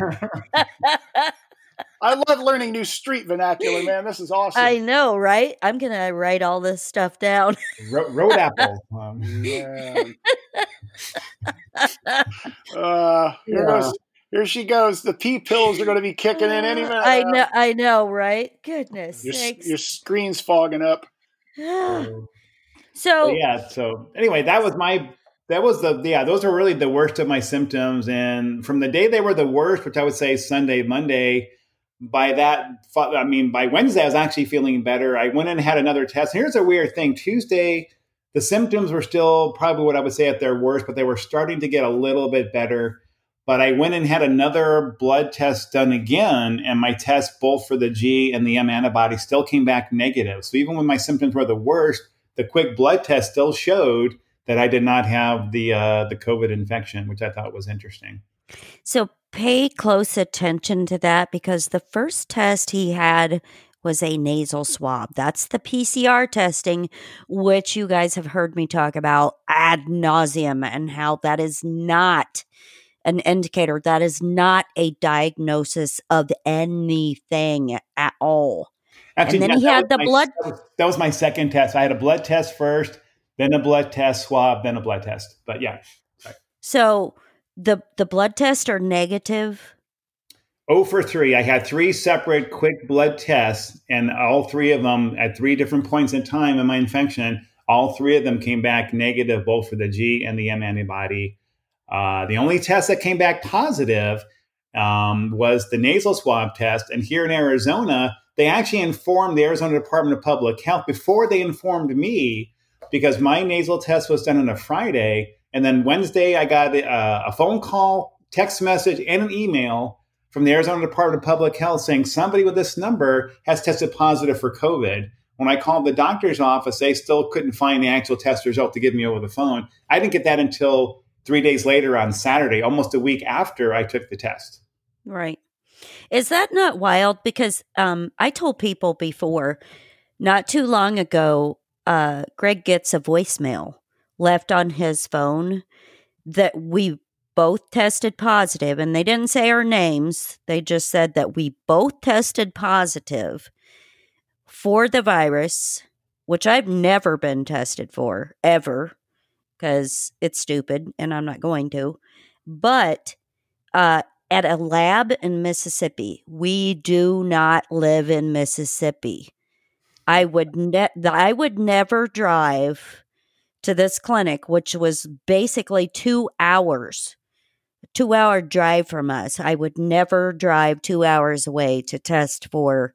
I love learning new street vernacular, man. This is awesome. I know, right? I'm gonna write all this stuff down. Ro- road apple. Um, Man. uh, here Yeah. goes. Here she goes. The pee pills are going to be kicking in any minute. I now. know, I know, right? Goodness Your, sakes. your screen's fogging up. So So yeah. So anyway, that was my. That was the yeah. Those were really the worst of my symptoms, and from the day they were the worst, which I would say Sunday, Monday. By that, I mean, by Wednesday, I was actually feeling better. I went in and had another test. And here's a weird thing. Tuesday, the symptoms were still probably what I would say at their worst, but they were starting to get a little bit better. But I went and had another blood test done again, and my test, both for the G and the M antibody, still came back negative. So even when my symptoms were the worst, the quick blood test still showed that I did not have the uh, the COVID infection, which I thought was interesting. So pay close attention to that, because the first test he had was a nasal swab. That's the P C R testing, which you guys have heard me talk about ad nauseum, and how that is not an indicator. That is not a diagnosis of anything at all. Actually, And then yeah, he that had was the my- blood- That was, that was my second test. I had a blood test first, then a blood test swab, then a blood test. But yeah. So the the blood tests are negative. Oh for three. I had three separate quick blood tests, and all three of them at three different points in time in my infection, all three of them came back negative, both for the G and the M antibody. Uh, the only test that came back positive um, was the nasal swab test. And here in Arizona, they actually informed the Arizona Department of Public Health before they informed me, because my nasal test was done on a Friday. And then Wednesday, I got a, a phone call, text message, and an email from the Arizona Department of Public Health saying somebody with this number has tested positive for COVID. When I called the doctor's office, they still couldn't find the actual test result to give me over the phone. I didn't get that until three days later on Saturday, almost a week after I took the test. Right. Is that not wild? Because um, I told people before, not too long ago, uh, Greg gets a voicemail left on his phone that we both tested positive, and they didn't say our names. They just said that we both tested positive for the virus, which I've never been tested for, ever, because it's stupid and I'm not going to. But uh, at a lab in Mississippi, we do not live in Mississippi. I would ne- I would never drive to this clinic, which was basically two hours, a two hour drive from us. I would never drive two hours away to test for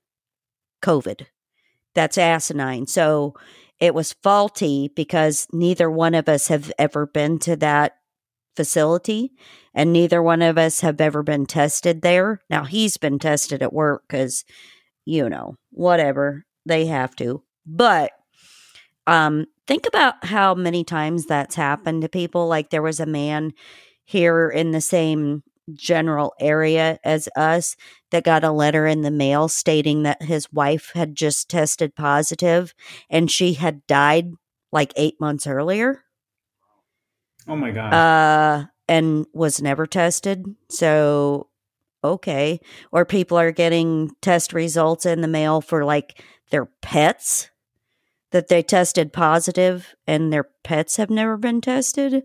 COVID. That's asinine. So it was faulty because neither one of us have ever been to that facility, and neither one of us have ever been tested there. Now, he's been tested at work because, you know, whatever, they have to. But um, think about how many times that's happened to people. Like there was a man here in the same general area as us that got a letter in the mail stating that his wife had just tested positive and she had died like eight months earlier. Oh my gosh. Uh, and was never tested. So, okay. Or people are getting test results in the mail for like their pets that they tested positive and their pets have never been tested.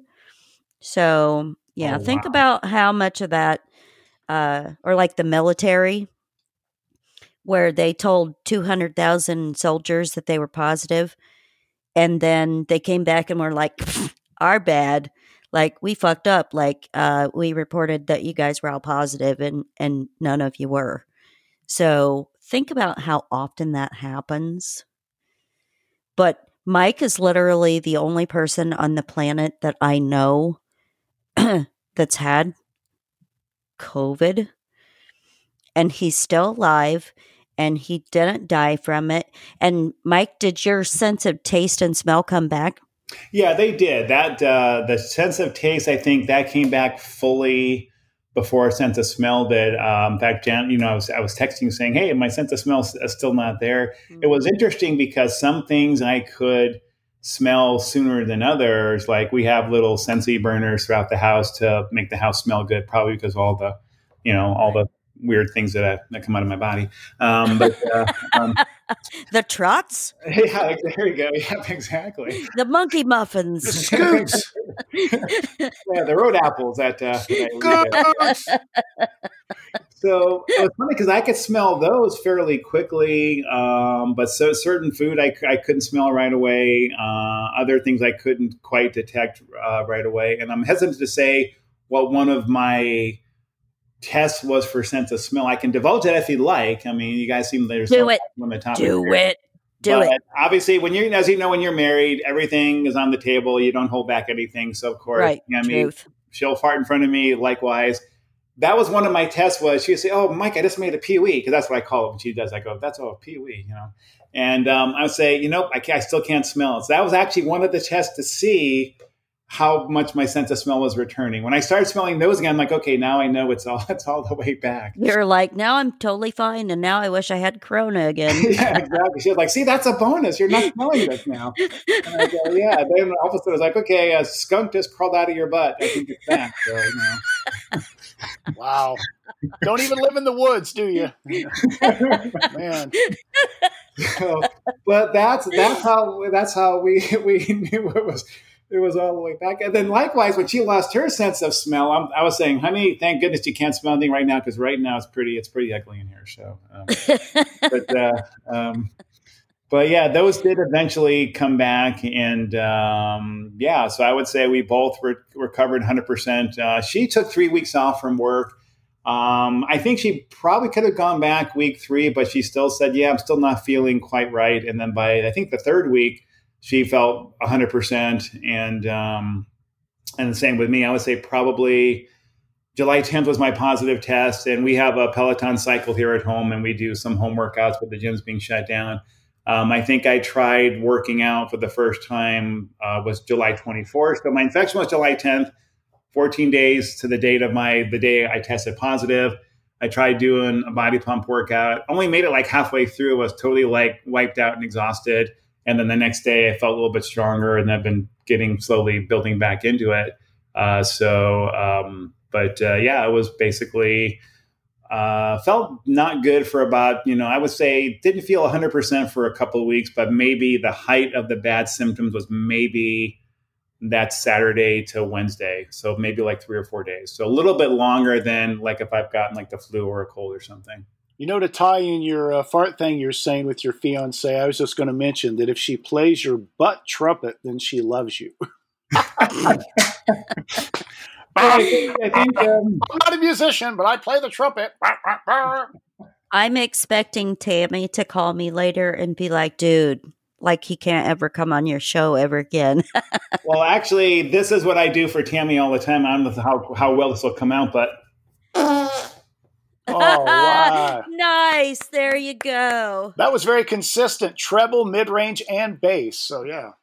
So, yeah, Oh, think wow. about how much of that, uh, or like the military, where they told two hundred thousand soldiers that they were positive, and then they came back and were like, our bad. Like, we fucked up. Like, uh, we reported that you guys were all positive and, and none of you were. So think about how often that happens. But Mike is literally the only person on the planet that I know that's had COVID, and he's still alive, and he didn't die from it. And Mike, did your sense of taste and smell come back? Yeah, they did. That uh, the sense of taste, I think, that came back fully before sense of smell did. Um, in fact, Jan, you know, I was I was texting saying, "Hey, my sense of smell is still not there." Mm-hmm. It was interesting because some things I could smell sooner than others. Like we have little Scentsy burners throughout the house to make the house smell good, probably because of all the, you know, all the weird things that I, that come out of my body. Um, but uh, um, the trots? Yeah, there you go. Yeah, exactly. The monkey muffins. The scoots. Yeah, the road apples that. Uh, that So it was funny because I could smell those fairly quickly, um, but so certain food I, I couldn't smell right away. Uh, other things I couldn't quite detect uh, right away. And I'm hesitant to say what one of my tests was for sense of smell. I can divulge it if you like. I mean, you guys seem there's do it. On the top do it. Do but it. Obviously, when you're, as you know, when you're married, everything is on the table. You don't hold back anything. So of course, right. I mean, Truth. She'll fart in front of me. Likewise. That was one of my tests was she would say, "Oh, Mike, I just made a pee-wee," because that's what I call it when she does. I go, "That's all a pee-wee," you know. And um, I would say, "You know, I, can't, I still can't smell it." So that was actually one of the tests to see how much my sense of smell was returning. When I started smelling those again, I'm like, okay, now I know it's all it's all the way back. You're like, now I'm totally fine, and now I wish I had Corona again. Yeah, exactly. She was like, "See, that's a bonus. You're not smelling this now." And I go, "Yeah." Then all of a sudden, I was like, "Okay, a skunk just crawled out of your butt. I think it's back." So, you know. Wow. Don't even live in the woods, do you? Man. So, but that's that's how that's how we we knew it was it was all the way back. And then likewise, when she lost her sense of smell, I'm, I was saying, "Honey, thank goodness you can't smell anything right now because right now it's pretty it's pretty ugly in here." So, um, but uh, um, but yeah, those did eventually come back, and um, yeah, so I would say we both re- recovered one hundred percent. Uh, she took three weeks off from work. Um, I think she probably could have gone back week three, but she still said, "Yeah, I'm still not feeling quite right." And then by I think the third week, she felt one hundred percent, and um, and the same with me. I would say probably July tenth was my positive test, and we have a Peloton cycle here at home, and we do some home workouts with the gyms being shut down. Um, I think I tried working out for the first time uh, was July twenty-fourth. So my infection was July tenth, fourteen days to the date of my the day I tested positive. I tried doing a body pump workout. Only made it like halfway through. Was totally like wiped out and exhausted. And then the next day I felt a little bit stronger, and I've been getting slowly building back into it. Uh, so, um, but uh, yeah, it was basically. Uh, felt not good for about, you know, I would say didn't feel one hundred percent for a couple of weeks, but maybe the height of the bad symptoms was maybe that Saturday to Wednesday. So maybe like three or four days. So a little bit longer than like if I've gotten like the flu or a cold or something. You know, to tie in your uh, fart thing you're saying with your fiance, I was just going to mention that if she plays your butt trumpet, then she loves you. I think, I think um, I'm not a musician, but I play the trumpet. I'm expecting Tammy to call me later and be like, "Dude, like he can't ever come on your show ever again." Well, actually, this is what I do for Tammy all the time. I don't know how, how well this will come out, but. Oh, wow. Nice. There you go. That was very consistent. Treble, mid-range, and bass. So, yeah.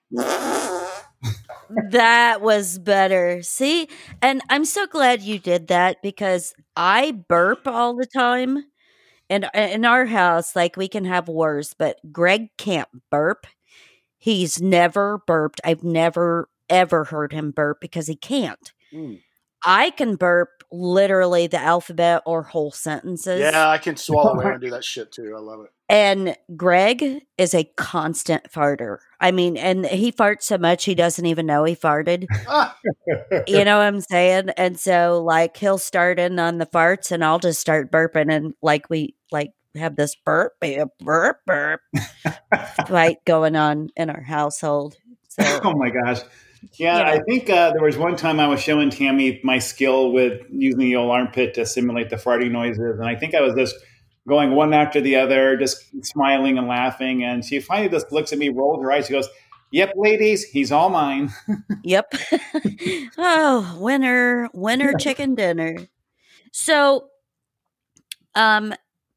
That was better. See? And I'm so glad you did that because I burp all the time. And in our house, like we can have worse, but Greg can't burp. He's never burped. I've never, ever heard him burp because he can't. Mm. I can burp literally the alphabet or whole sentences. Yeah, I can swallow air and do that shit too. I love it. And Greg is a constant farter. I mean, and he farts so much he doesn't even know he farted. You know what I'm saying? And so, like, he'll start in on the farts, and I'll just start burping, and like we like have this burp, burp, burp fight going on in our household. So, oh my gosh. Yeah, yeah, I think uh, there was one time I was showing Tammy my skill with using the old armpit to simulate the farting noises. And I think I was just going one after the other, just smiling and laughing. And she finally just looks at me, rolls her eyes. She goes, "Yep, ladies, he's all mine." Yep. Oh, winner, winner chicken dinner. So um,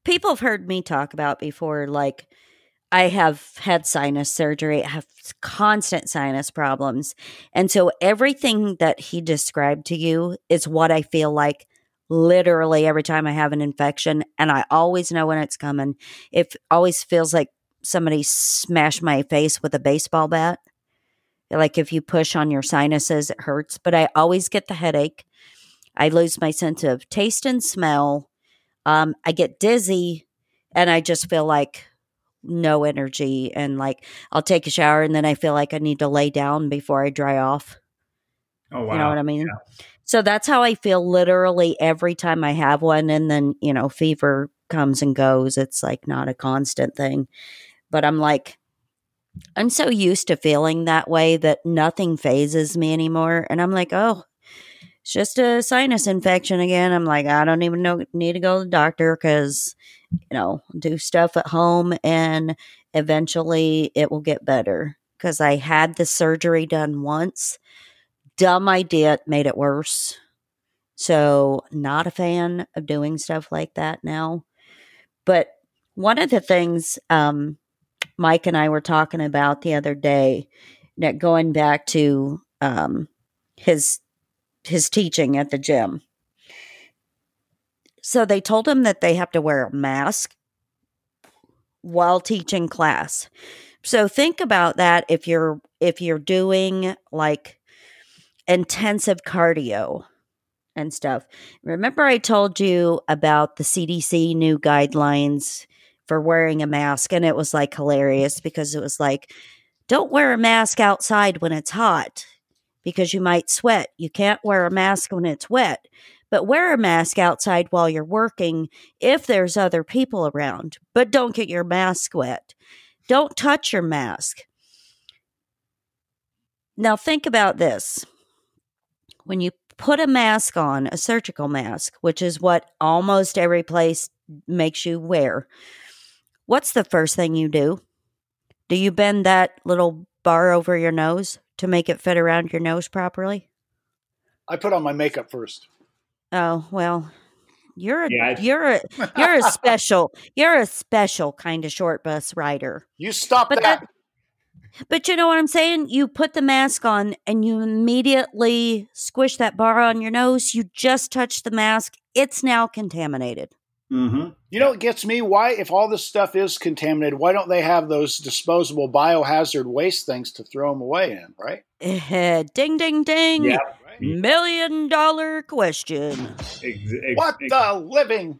people have heard me talk about before, like, I have had sinus surgery. I have constant sinus problems. And so everything that he described to you is what I feel like literally every time I have an infection. And I always know when it's coming. It always feels like somebody smashed my face with a baseball bat. Like if you push on your sinuses, it hurts. But I always get the headache. I lose my sense of taste and smell. Um, I get dizzy and I just feel like no energy, and like I'll take a shower and then I feel like I need to lay down before I dry off. Oh, wow. You know what I mean? Yeah. So that's how I feel literally every time I have one. And then, you know, fever comes and goes. It's like not a constant thing. But I'm like, I'm so used to feeling that way that nothing phases me anymore. And I'm like, oh, it's just a sinus infection again. I'm like, I don't even know, need to go to the doctor because, you know, do stuff at home and eventually it will get better. Because I had the surgery done once. Dumb idea, it made it worse. So not a fan of doing stuff like that now. But one of the things um, Mike and I were talking about the other day, that going back to um, his his teaching at the gym. So they told him that they have to wear a mask while teaching class. So think about that if you're if you're doing like intensive cardio and stuff. Remember I told you about the C D C new guidelines for wearing a mask, and it was like hilarious because it was like, don't wear a mask outside when it's hot because you might sweat. You can't wear a mask when it's wet, but wear a mask outside while you're working if there's other people around. But don't get your mask wet. Don't touch your mask. Now think about this. When you put a mask on, a surgical mask, which is what almost every place makes you wear, what's the first thing you do? Do you bend that little bar over your nose to make it fit around your nose properly? I put on my makeup first. Oh, well, you're a, Yeah, you're a, you're a special, you're a special kind of short bus rider. You stop But that. that, but you know what I'm saying? You put the mask on and you immediately squish that bar on your nose. You just touch the mask. It's now contaminated. Mm-hmm. You know what gets me? Why, if all this stuff is contaminated, why don't they have those disposable biohazard waste things to throw them away in, right? Eh, ding, ding, ding. Yeah. Million dollar question. Ex- ex- What ex- the living?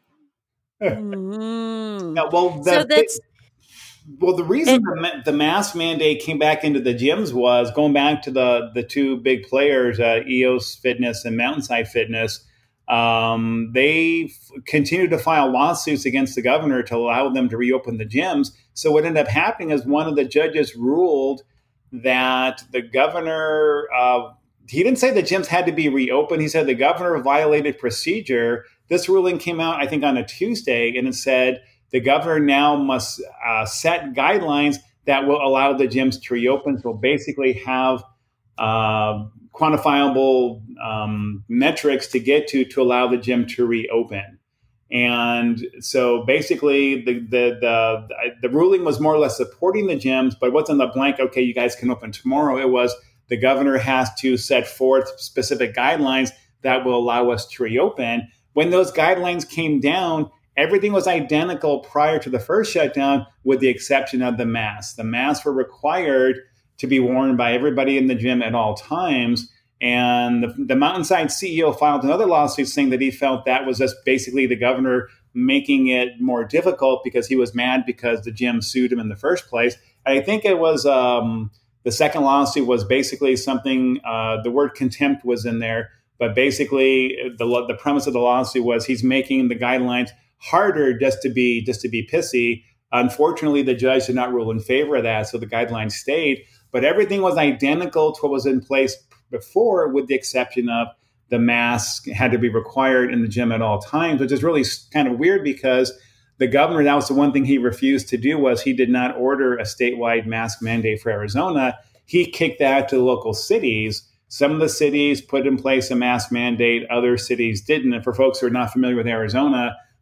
Mhm. Yeah, well, the, So that's well, the reason And- the, ma- the mask mandate came back into the gyms was going back to the the two big players, uh, E O S Fitness and Mountainside Fitness. Um, they f- continued to file lawsuits against the governor to allow them to reopen the gyms. So what ended up happening is one of the judges ruled that the governor, uh, he didn't say the gyms had to be reopened. He said the governor violated procedure. This ruling came out, I think, on a Tuesday, and it said the governor now must uh, set guidelines that will allow the gyms to reopen. So basically have uh, quantifiable um, metrics to get to to allow the gym to reopen. And so basically the, the the the ruling was more or less supporting the gyms, but it wasn't the blank, okay, you guys can open tomorrow. It was the governor has to set forth specific guidelines that will allow us to reopen. When those guidelines came down, everything was identical prior to the first shutdown with the exception of the masks. The masks were required to be worn by everybody in the gym at all times. And the, the Mountainside C E O filed another lawsuit saying that he felt that was just basically the governor making it more difficult because he was mad because the gym sued him in the first place. And I think it was um, the second lawsuit was basically something, uh, the word contempt was in there, but basically the, the premise of the lawsuit was he's making the guidelines harder just to be just to be pissy. Unfortunately, the judge did not rule in favor of that, so the guidelines stayed. But everything was identical to what was in place before, with the exception of the mask had to be required in the gym at all times, which is really kind of weird because the governor, that was the one thing he refused to do, was he did not order a statewide mask mandate for Arizona. He kicked that to the local cities. Some of the cities put in place a mask mandate, other cities didn't. And for folks who are not familiar with Arizona,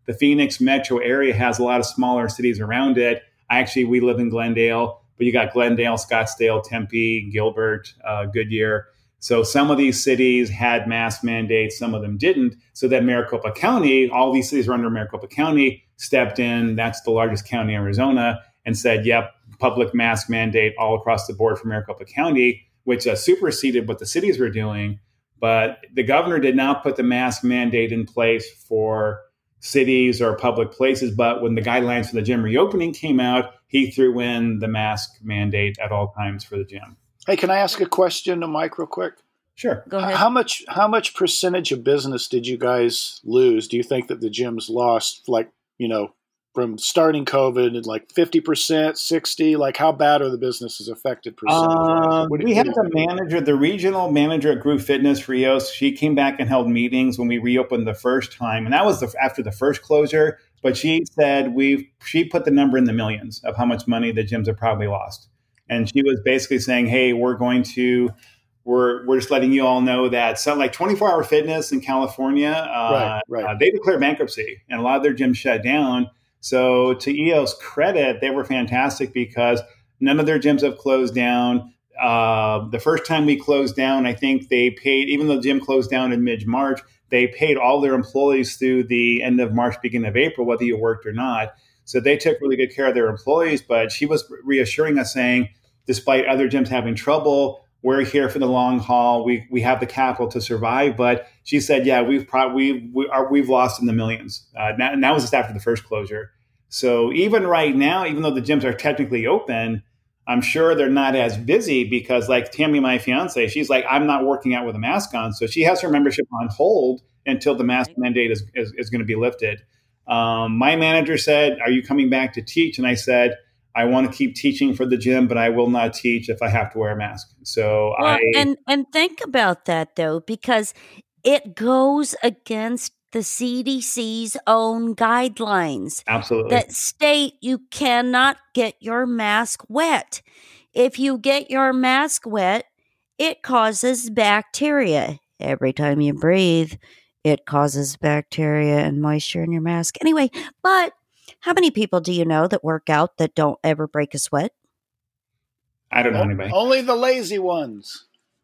the Phoenix metro area has a lot of smaller cities around it. I actually, we live in Glendale, but you got Glendale, Scottsdale, Tempe, Gilbert, uh, Goodyear. So some of these cities had mask mandates, some of them didn't. So that Maricopa County, all these cities are under Maricopa County, stepped in. That's the largest county in Arizona, and said, yep, public mask mandate all across the board for Maricopa County, which uh, superseded what the cities were doing. But the governor did not put the mask mandate in place for cities or public places. But when the guidelines for the gym reopening came out, he threw in the mask mandate at all times for the gym. Hey, can I ask a question to Mike real quick? Sure. Go ahead. How much how much percentage of business did you guys lose? Do you think that the gyms lost, like, you know, from starting COVID, and like fifty percent, sixty? Like, how bad are the businesses affected? Uh, What do- we what had do you the think? manager, the regional manager at Groove Fitness, Rios. She came back and held meetings when we reopened the first time, and that was the, after the first closure. But she said we've she put the number in the millions of how much money the gyms have probably lost, and she was basically saying, "Hey, we're going to." We're, we're just letting you all know that some like twenty-four hour fitness in California, uh, Right, right. uh, they declared bankruptcy and a lot of their gyms shut down. So to E O's credit, they were fantastic because none of their gyms have closed down. Uh, the first time we closed down, I think they paid, even though the gym closed down in mid-March, they paid all their employees through the end of March, beginning of April, whether you worked or not. So they took really good care of their employees. But she was reassuring us, saying, despite other gyms having trouble, we're here for the long haul. We we have the capital to survive. But she said, yeah, we've probably we are we've lost in the millions. Uh, now, and that was just after the first closure. So even right now, even though the gyms are technically open, I'm sure they're not as busy because, like Tammy, my fiance, she's like, I'm not working out with a mask on. So she has her membership on hold until the mask mandate is is, is going to be lifted. Um, my manager said, are you coming back to teach? And I said, I want to keep teaching for the gym, but I will not teach if I have to wear a mask. So Well, I and and think about that though, because it goes against the C D C's own guidelines absolutely. that state you cannot get your mask wet. If you get your mask wet, it causes bacteria. Every time you breathe, it causes bacteria and moisture in your mask. Anyway, but how many people do you know that work out that don't ever break a sweat? I don't know O- anybody. Only the lazy ones.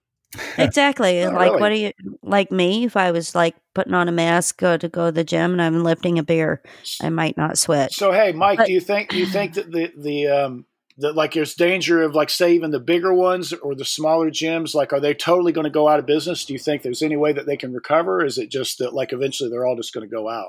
Exactly. Not Like, really. what do you, like me, if I was like putting on a mask uh, to go to the gym and I'm lifting a beer, I might not sweat. So, hey, Mike, But- do you think do you think that the the um that like there's danger of, like, say, even the bigger ones or the smaller gyms, like, are they totally going to go out of business? Do you think there's any way that they can recover? Or is it just that, like, eventually they're all just going to go out?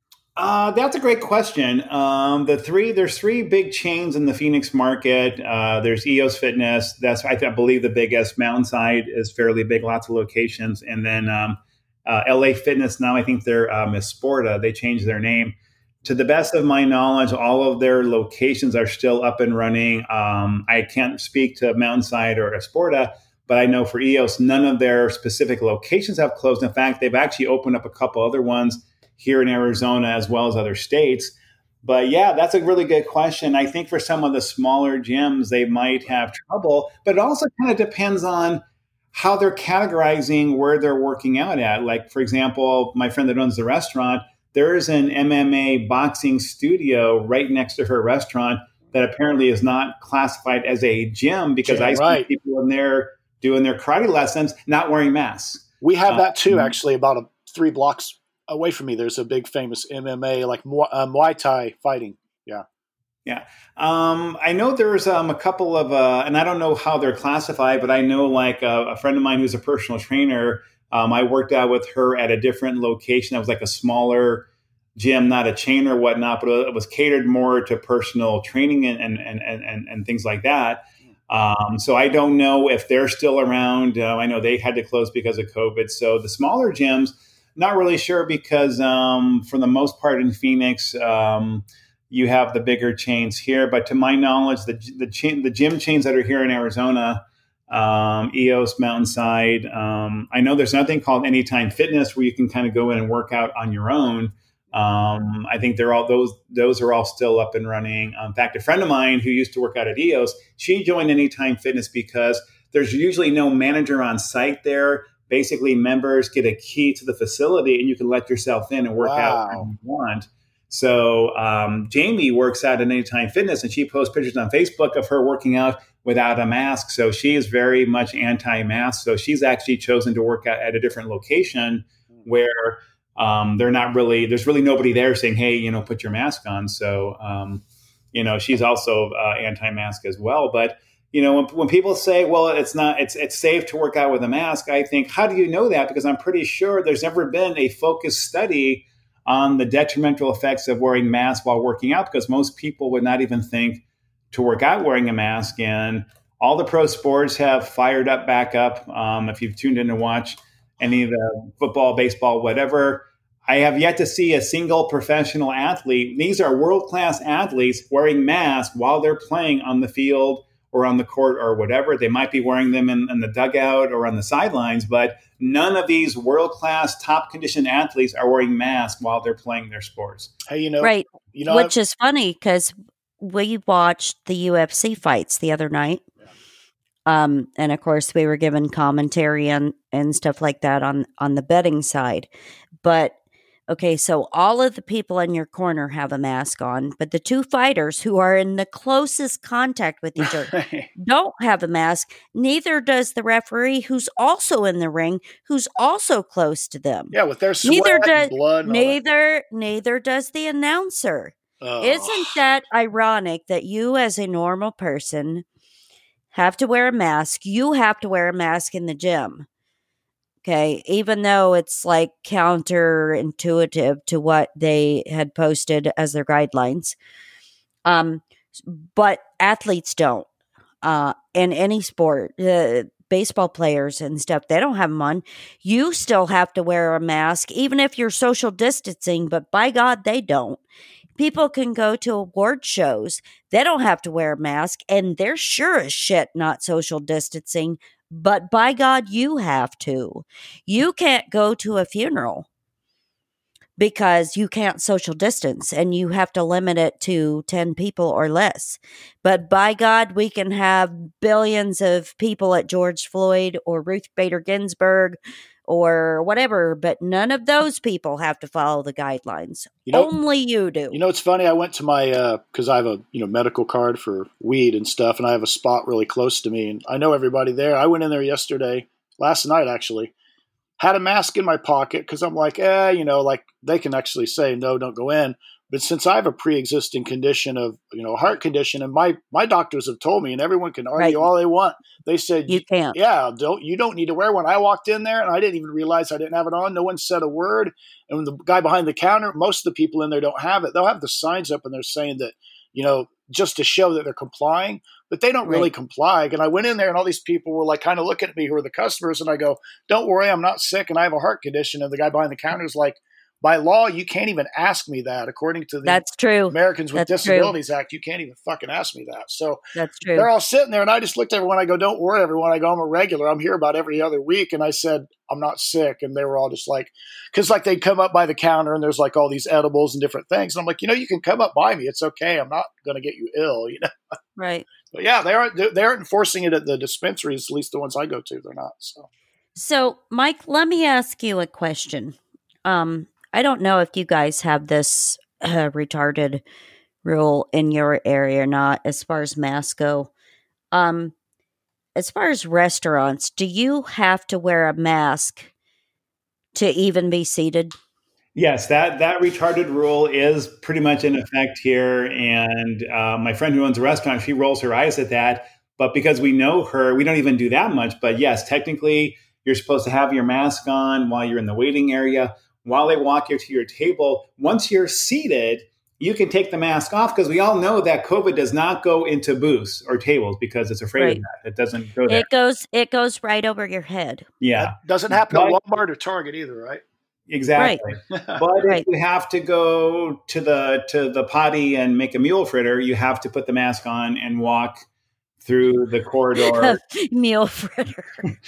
Uh, that's a great question. Um, the three there's three big chains in the Phoenix market. Uh, there's E O's Fitness. That's I, I believe the biggest. Mountainside is fairly big, lots of locations, and then um, uh, L A Fitness. Now I think they're um, is Sporta. They changed their name. To the best of my knowledge, all of their locations are still up and running. Um, I can't speak to Mountainside or Sporta, but I know for E O's, none of their specific locations have closed. In fact, they've actually opened up a couple other ones here in Arizona as well as other states. But yeah, that's a really good question. I think for some of the smaller gyms, they might have trouble, but it also kind of depends on how they're categorizing where they're working out at. Like, for example, my friend that owns the restaurant, there is an M M A boxing studio right next to her restaurant that apparently is not classified as a gym because Gym, I see right. people in there doing their karate lessons not wearing masks. We have Uh, that too, mhm. actually, about a, three blocks away from me. There's a big famous M M A, like Mu- uh, Muay Thai fighting. Yeah. Yeah. Um, I know there's um, a couple of, uh, and I don't know how they're classified, but I know like a, a friend of mine who's a personal trainer. Um, I worked out with her at a different location. That was like a smaller gym, not a chain or whatnot, but it was catered more to personal training and, and, and, and, and things like that. Um, so I don't know if they're still around. Uh, I know they had to close because of COVID. So the smaller gyms, not really sure because um, for the most part in Phoenix, um, you have the bigger chains here. But to my knowledge, the the, chain, the gym chains that are here in Arizona, um, E O's, Mountainside, um, I know there's nothing called Anytime Fitness where you can kind of go in and work out on your own. Um, I think they're all those those are all still up and running. In fact, a friend of mine who used to work out at E O's, she joined Anytime Fitness because there's usually no manager on site there. Basically, members get a key to the facility and you can let yourself in and work out Wow. when you want. So um, Jamie works out at Anytime Fitness, and she posts pictures on Facebook of her working out without a mask. So she is very much anti-mask. So she's actually chosen to work out at a different location where um, they're not really, there's really nobody there saying, hey, you know, put your mask on. So, um, you know, she's also uh, anti-mask as well. But, you know, when, when people say, well, it's not, it's it's safe to work out with a mask, I think, how do you know that? Because I'm pretty sure there's never been a focused study on the detrimental effects of wearing masks while working out, because most people would not even think to work out wearing a mask. And all the pro sports have fired up back up. Um, if you've tuned in to watch any of the football, baseball, whatever, I have yet to see a single professional athlete. These are world-class athletes wearing masks while they're playing on the field or on the court or whatever. They might be wearing them in, in the dugout or on the sidelines, but none of these world-class, top-conditioned athletes are wearing masks while they're playing their sports. Hey, you know, Right. you know, Which I've- is funny because we watched the U F C fights the other night. Um, and of course, we were given commentary and, and stuff like that on, on the betting side. But okay, so all of the people in your corner have a mask on, but the two fighters who are in the closest contact with each other don't have a mask. Neither does the referee, who's also in the ring, who's also close to them. yeah, with their sweat Neither and does blood. And all that. neither neither does the announcer. Oh. Isn't that ironic that you, as a normal person, have to wear a mask? You have to wear a mask in the gym. Okay, even though it's like counterintuitive to what they had posted as their guidelines. Um, but athletes don't. Uh, in any sport, uh, baseball players and stuff, they don't have them on. You still have to wear a mask, even if you're social distancing, but by God, they don't. People can go to award shows. They don't have to wear a mask, and they're sure as shit not social distancing. But by God, you have to. You can't go to a funeral because you can't social distance, and you have to limit it to ten people or less. But by God, we can have billions of people at George Floyd or Ruth Bader Ginsburg or whatever, but none of those people have to follow the guidelines. You know- Only you do. You know, it's funny. I went to my uh, because I have a you know medical card for weed and stuff, and I have a spot really close to me, and I know everybody there. I went in there yesterday, last night actually, had a mask in my pocket because I'm like, eh, you know, like they can actually say no, don't go in. But since I have a pre-existing condition of you know heart condition, and my my doctors have told me, and everyone can argue Right. all they want, they said You can't. yeah, don't you don't need to wear one. I walked in there and I didn't even realize I didn't have it on. No one said a word. And when the guy behind the counter, most of the people in there don't have it. They'll have the signs up and they're saying that, you know, just to show that they're complying, but they don't really Right. comply. And I went in there and all these people were like kind of looking at me who are the customers. And I go, don't worry, I'm not sick and I have a heart condition. And the guy behind the counter is like, by law, you can't even ask me that. According to the That's true. Americans with That's true. Disabilities Act, you can't even fucking ask me that. So That's true. they're all sitting there, and I just looked at everyone. I go, don't worry, everyone. I go, I'm a regular. I'm here about every other week. And I said, I'm not sick. And they were all just like, because like they'd come up by the counter, and there's like all these edibles and different things. And I'm like, you know, you can come up by me. It's okay. I'm not going to get you ill, you know. Right. But yeah, they aren't they aren't enforcing it at the dispensaries. At least the ones I go to, they're not. So So, Mike, let me ask you a question. Um, I don't know if you guys have this uh, retarded rule in your area or not, as far as masks go. Um, as far as restaurants, do you have to wear a mask to even be seated? Yes, that that retarded rule is pretty much in effect here. And uh, my friend who owns a restaurant, she rolls her eyes at that. But because we know her, we don't even do that much. But yes, technically, you're supposed to have your mask on while you're in the waiting area. While they walk you to your table, once you're seated, you can take the mask off because we all know that COVID does not go into booths or tables because it's afraid Right. of that. It doesn't go there. It goes it goes right over your head. Yeah, that doesn't happen at But- Walmart or Target either, right? exactly. But Right. if you have to go to the to the potty and make a mule fritter, you have to put the mask on and walk through the corridor. Meal fritter.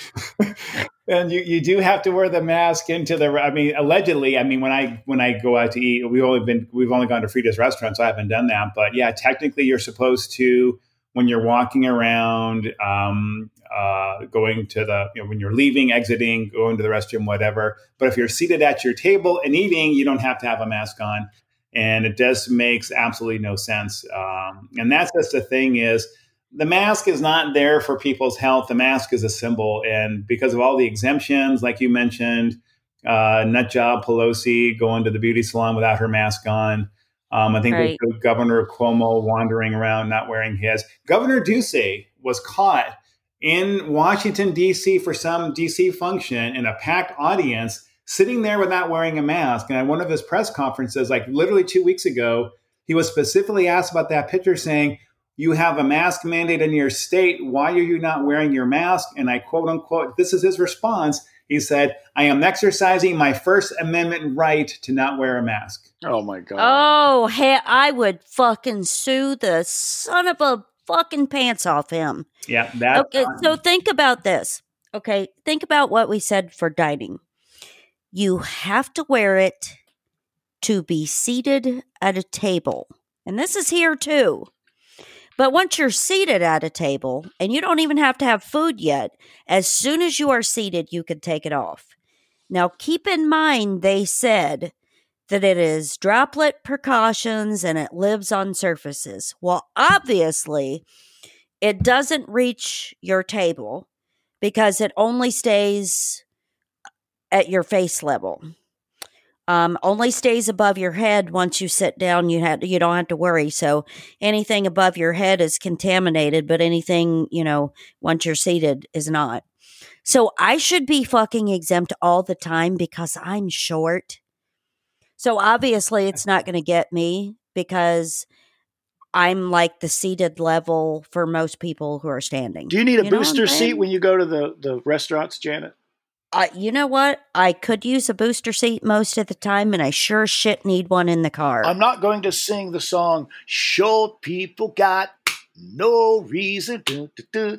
And you, you do have to wear the mask into the. I mean, allegedly. I mean, when I when I go out to eat, we've only been we've only gone to Frida's restaurant, so I haven't done that. But yeah, technically, you're supposed to when you're walking around, um, uh, going to the you know when you're leaving, exiting, going to the restroom, whatever. But if you're seated at your table and eating, you don't have to have a mask on. And it just makes absolutely no sense. Um, and that's just the thing is, the mask is not there for people's health. The mask is a symbol. And because of all the exemptions, like you mentioned, uh, nut job Pelosi going to the beauty salon without her mask on. Um, I think Right. they showed Governor Cuomo wandering around not wearing his. Governor Ducey was caught in Washington, D C for some D C function in a packed audience, sitting there without wearing a mask. And at one of his press conferences, like literally two weeks ago, he was specifically asked about that picture, saying, "You have a mask mandate in your state. Why are you not wearing your mask?" And I quote unquote, this is his response. He said, "I am exercising my First Amendment right to not wear a mask." Oh my God. Oh, hey, I would fucking sue the son of a fucking pants off him. Yeah. That's Okay, so think about this. Okay, think about what we said for dining. You have to wear it to be seated at a table. And this is here too. But once you're seated at a table, and you don't even have to have food yet, as soon as you are seated, you can take it off. Now, keep in mind, they said that it is droplet precautions and it lives on surfaces. Well, obviously, it doesn't reach your table because it only stays at your face level. Um, only stays above your head. Once you sit down, you have you don't have to worry. So anything above your head is contaminated, but anything, you know, once you're seated is not. So I should be fucking exempt all the time because I'm short. So obviously it's not going to get me because I'm like the seated level for most people who are standing. Do you need a You know what booster I'm seat saying? when you go to the, the restaurants, Janet? Uh, you know what? I could use a booster seat most of the time, and I sure shit need one in the car. I'm not going to sing the song, "Short people got no reason to do."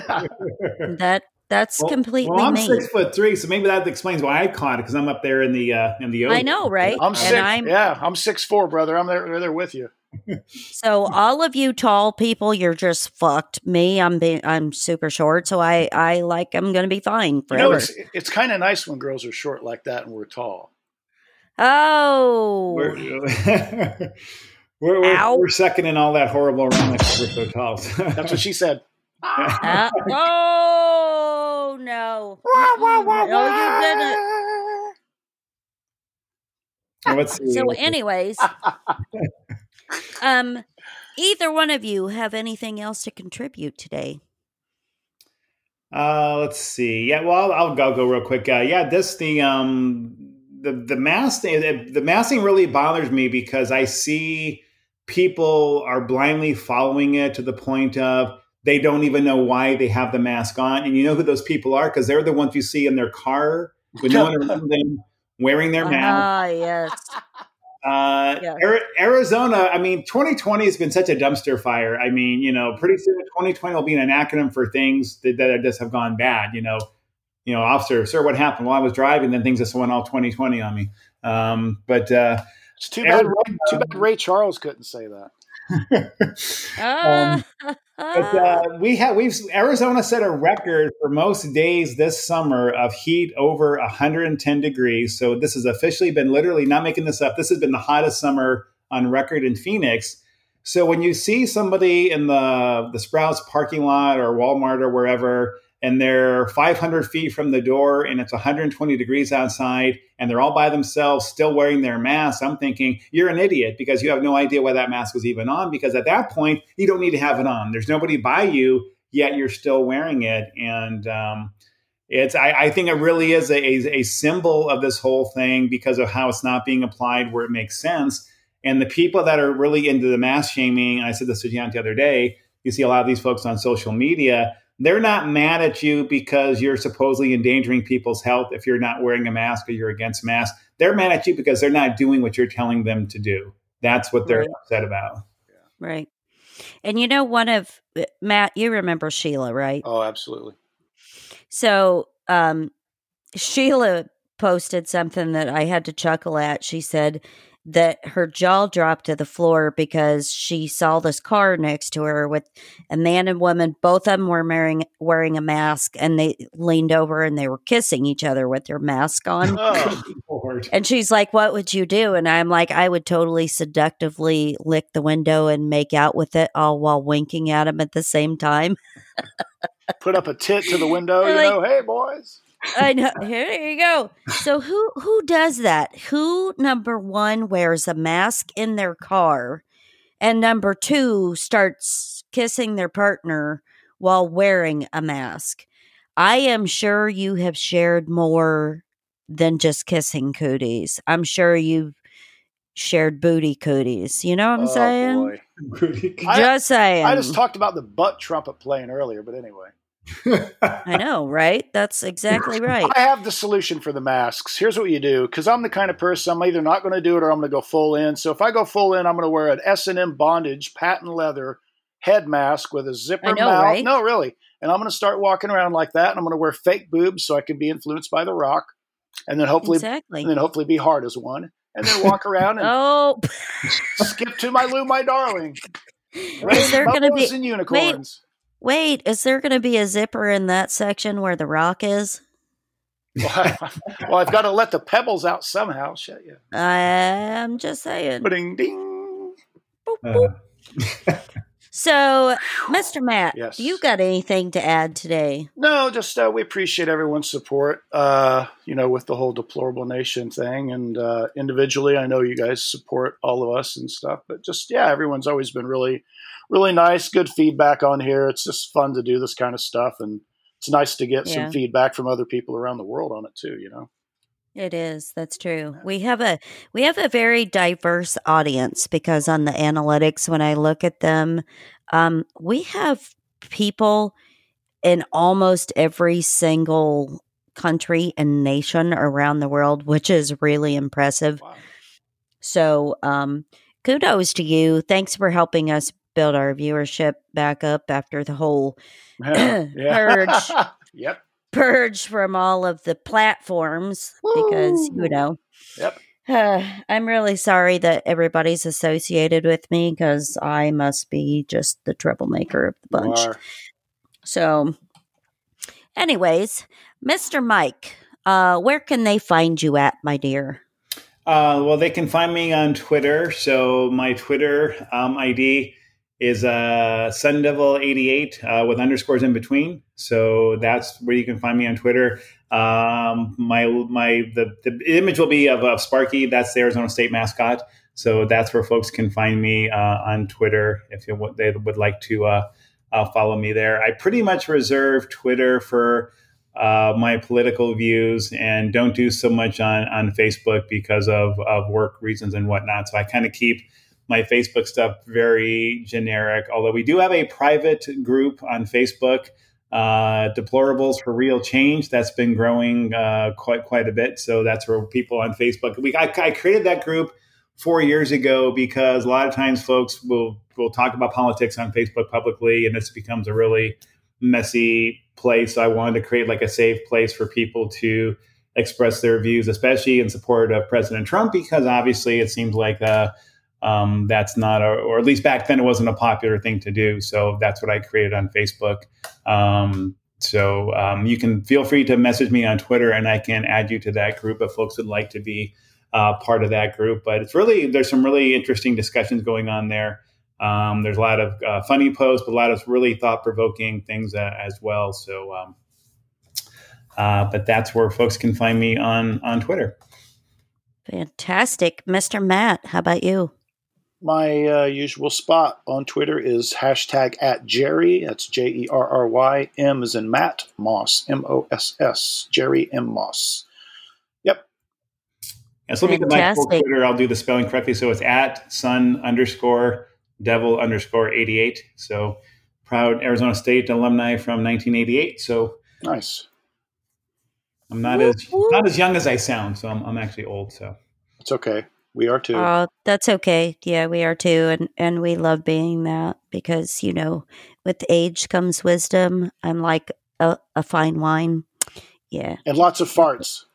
that that's well, completely well, I'm me. six foot three, so maybe that explains why I caught it because I'm up there in the uh, in the. I ocean. know, right? I'm And six. I'm- yeah, I'm six four, brother. I'm there, right there with you. So all of you tall people, you're just fucked. Me, I'm being, I'm super short, so I I like I'm gonna be fine You forever. know, it's it's kind of nice when girls are short like that and we're tall. oh, We're, we're, we're, Ow. we're sucking in all that horrible rain because we're so tall. That's what she said. Uh, oh no! Mm-mm. No, you didn't. Let's see. So, anyways, um, either one of you have anything else to contribute today? Uh, let's see. Yeah, well, I'll, I'll go, go real quick. Uh, yeah, this the um the the mask thing. The, the mask thing really bothers me because I see people are blindly following it to the point of they don't even know why they have the mask on, and you know who those people are because they're the ones you see in their car with no one around them wearing their mask. Ah, yes. Uh, Yeah. Ari- Arizona, I mean, twenty twenty has been such a dumpster fire. I mean, you know, pretty soon twenty twenty will be an acronym for things that, that just have gone bad. You know, you know, officer, sir, what happened? Well, I was driving, then things just went all twenty twenty on me. Um, but uh, It's too bad. Arizona- Ray, too bad Ray Charles couldn't say that. Ah. But uh, we have we've Arizona set a record for most days this summer of heat over one hundred ten degrees. So this has officially been literally not making this up. This has been the hottest summer on record in Phoenix. So when you see somebody in the the Sprouts parking lot or Walmart or wherever, and they're five hundred feet from the door and it's one hundred twenty degrees outside and they're all by themselves still wearing their masks, I'm thinking you're an idiot because you have no idea why that mask was even on, because at that point you don't need to have it on. There's nobody by you, yet you're still wearing it. And um, it's I, I think it really is a, a, a symbol of this whole thing because of how it's not being applied where it makes sense. And the people that are really into the mask shaming, and I said this to Jan the other day, you see a lot of these folks on social media, they're not mad at you because you're supposedly endangering people's health if you're not wearing a mask or you're against masks. They're mad at you because they're not doing what you're telling them to do. That's what they're Right. upset about. Right. And you know, one of Matt, you remember Sheila, right? Oh, absolutely. So um, Sheila posted something that I had to chuckle at. She said, that her jaw dropped to the floor because she saw this car next to her with a man and woman. Both of them were wearing, wearing a mask, and they leaned over and they were kissing each other with their mask on. Oh, Lord. And she's like, what would you do? And I'm like, I would totally seductively lick the window and make out with it all while winking at him at the same time. put up a tit to the window, you Like- know, hey, boys. I know. Here, there you go. So who who does that? Who, number one, wears a mask in their car, and number two, starts kissing their partner while wearing a mask? I am sure you have shared more than just kissing cooties. I'm sure you've shared booty cooties. You know what I'm Oh, saying? boy. I- Just saying. I just talked about the butt trumpet playing earlier, but anyway. I know, right? That's exactly right. I have the solution for the masks. Here's what you do, because I'm the kind of person, I'm either not going to do it or I'm going to go full in. So if I go full in, I'm going to wear an S and M Bondage patent leather head mask with a zipper I know, mouth. right? No, really. And I'm going to start walking around like that, and I'm going to wear fake boobs so I can be influenced by The Rock, and then hopefully, Exactly. and then hopefully be hard as one, and then walk around and Oh, skip to my Lou, my darling. is there going to Bubbles be? and unicorns. Wait, is there going to be a zipper in that section where the rock is? Well, I've got to let the pebbles out somehow. Shut you. I'm just saying. Ding ding. Boop, Uh, boop. So, Mister Matt, Yes. you got anything to add today? No, just uh, we appreciate everyone's support. Uh, you know, with the whole Deplorable Nation thing, and uh, individually, I know you guys support all of us and stuff. But just yeah, everyone's always been really, really nice. Good feedback on here. It's just fun to do this kind of stuff, and it's nice to get Yeah. some feedback from other people around the world on it too. You know. It is. That's true. We have a we have a very diverse audience because on the analytics, when I look at them, um, we have people in almost every single country and nation around the world, which is really impressive. Wow. So, um, kudos to you. Thanks for helping us build our viewership back up after the whole Yeah. Purge. Yep. purge from all of the platforms because, you Woo. know, Yep. uh, I'm really sorry that everybody's associated with me because I must be just the troublemaker of the You bunch. are. So, anyways, Mister Mike, uh, where can they find you at, my dear? Uh, well, they can find me on Twitter. So my Twitter um, I D is uh, Sun Devil eighty-eight uh, with underscores in between. So that's where you can find me on Twitter. Um, my my the, the image will be of, of Sparky. That's the Arizona State mascot. So that's where folks can find me uh, on Twitter if you, they would like to uh, uh, follow me there. I pretty much reserve Twitter for uh, my political views and don't do so much on, on Facebook because of, of work reasons and whatnot. So I kind of keep my Facebook stuff very generic, although we do have a private group on Facebook, uh, Deplorables for Real Change. That's been growing uh, quite quite a bit. So that's where people on Facebook, we, I, I created that group four years ago because a lot of times folks will, will talk about politics on Facebook publicly, and this becomes a really messy place. So I wanted to create like a safe place for people to express their views, especially in support of President Trump, because obviously it seems like uh, um, that's not, a, or at least back then it wasn't a popular thing to do. So that's what I created on Facebook. Um, so um, you can feel free to message me on Twitter and I can add you to that group if folks would like to be uh, part of that group. But it's really, there's some really interesting discussions going on there. Um, there's a lot of uh, funny posts, but a lot of really thought-provoking things uh, as well. So, um, uh, but that's where folks can find me on on Twitter. Fantastic. Mister Matt, how about you? My uh, usual spot on Twitter is hashtag at Jerry. That's J E R R Y. M is in Matt Moss. M O S S. Jerry M. Moss. Yep. And so let me get my full Fantastic. Twitter. I'll do the spelling correctly. So it's at sun underscore devil underscore eighty-eight. So proud Arizona State alumni from nineteen eighty-eight. So Nice. I'm not Whoop, as whoop. not as young as I sound. So I'm, I'm actually old. So It's okay. We are too. Oh, that's okay. Yeah, we are too. And, and we love being that because, you know, with age comes wisdom. I'm like a, a fine wine. Yeah. and lots of farts.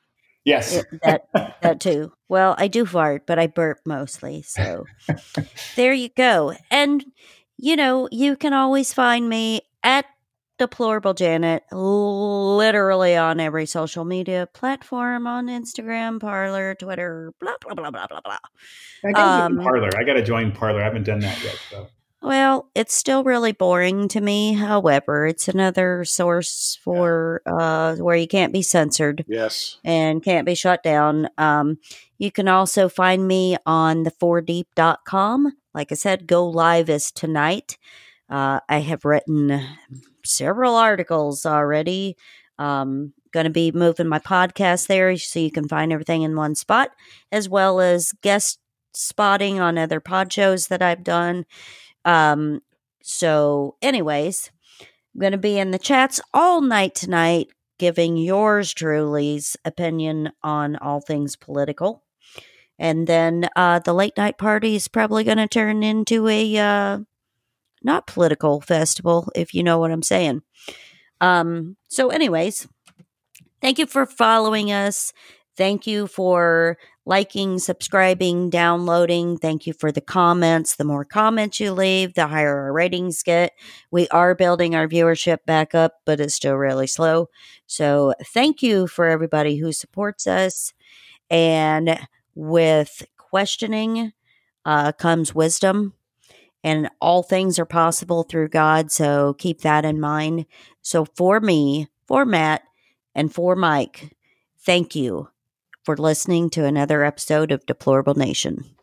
Yes. It, that that too. Well, I do fart, but I burp mostly. So there you go. And you know, you can always find me at Deplorable Janet, literally on every social media platform, on Instagram, Parler, Twitter, blah blah blah blah blah blah. I gotta Um, join Parler. I gotta join Parler. I haven't done that yet. So. Well, it's still really boring to me. However, it's another source for uh, where you can't be censored. Yes. And can't be shut down. Um, you can also find me on the four deep dot com. Like I said, go live is tonight. Uh, I have written several articles already. Um, going to be moving my podcast there so you can find everything in one spot, as well as guest spotting on other pod shows that I've done. Um, so anyways, I'm going to be in the chats all night tonight, giving yours truly's opinion on all things political. And then uh, the late night party is probably going to turn into a uh, not political festival, if you know what I'm saying. Um, so anyways, thank you for following us. Thank you for liking, subscribing, downloading. Thank you for the comments. The more comments you leave, the higher our ratings get. We are building our viewership back up, but it's still really slow. So thank you for everybody who supports us. And with questioning uh, comes wisdom. And all things are possible through God. So keep that in mind. So for me, for Matt, and for Mike, thank you for listening to another episode of Deplorable Nation.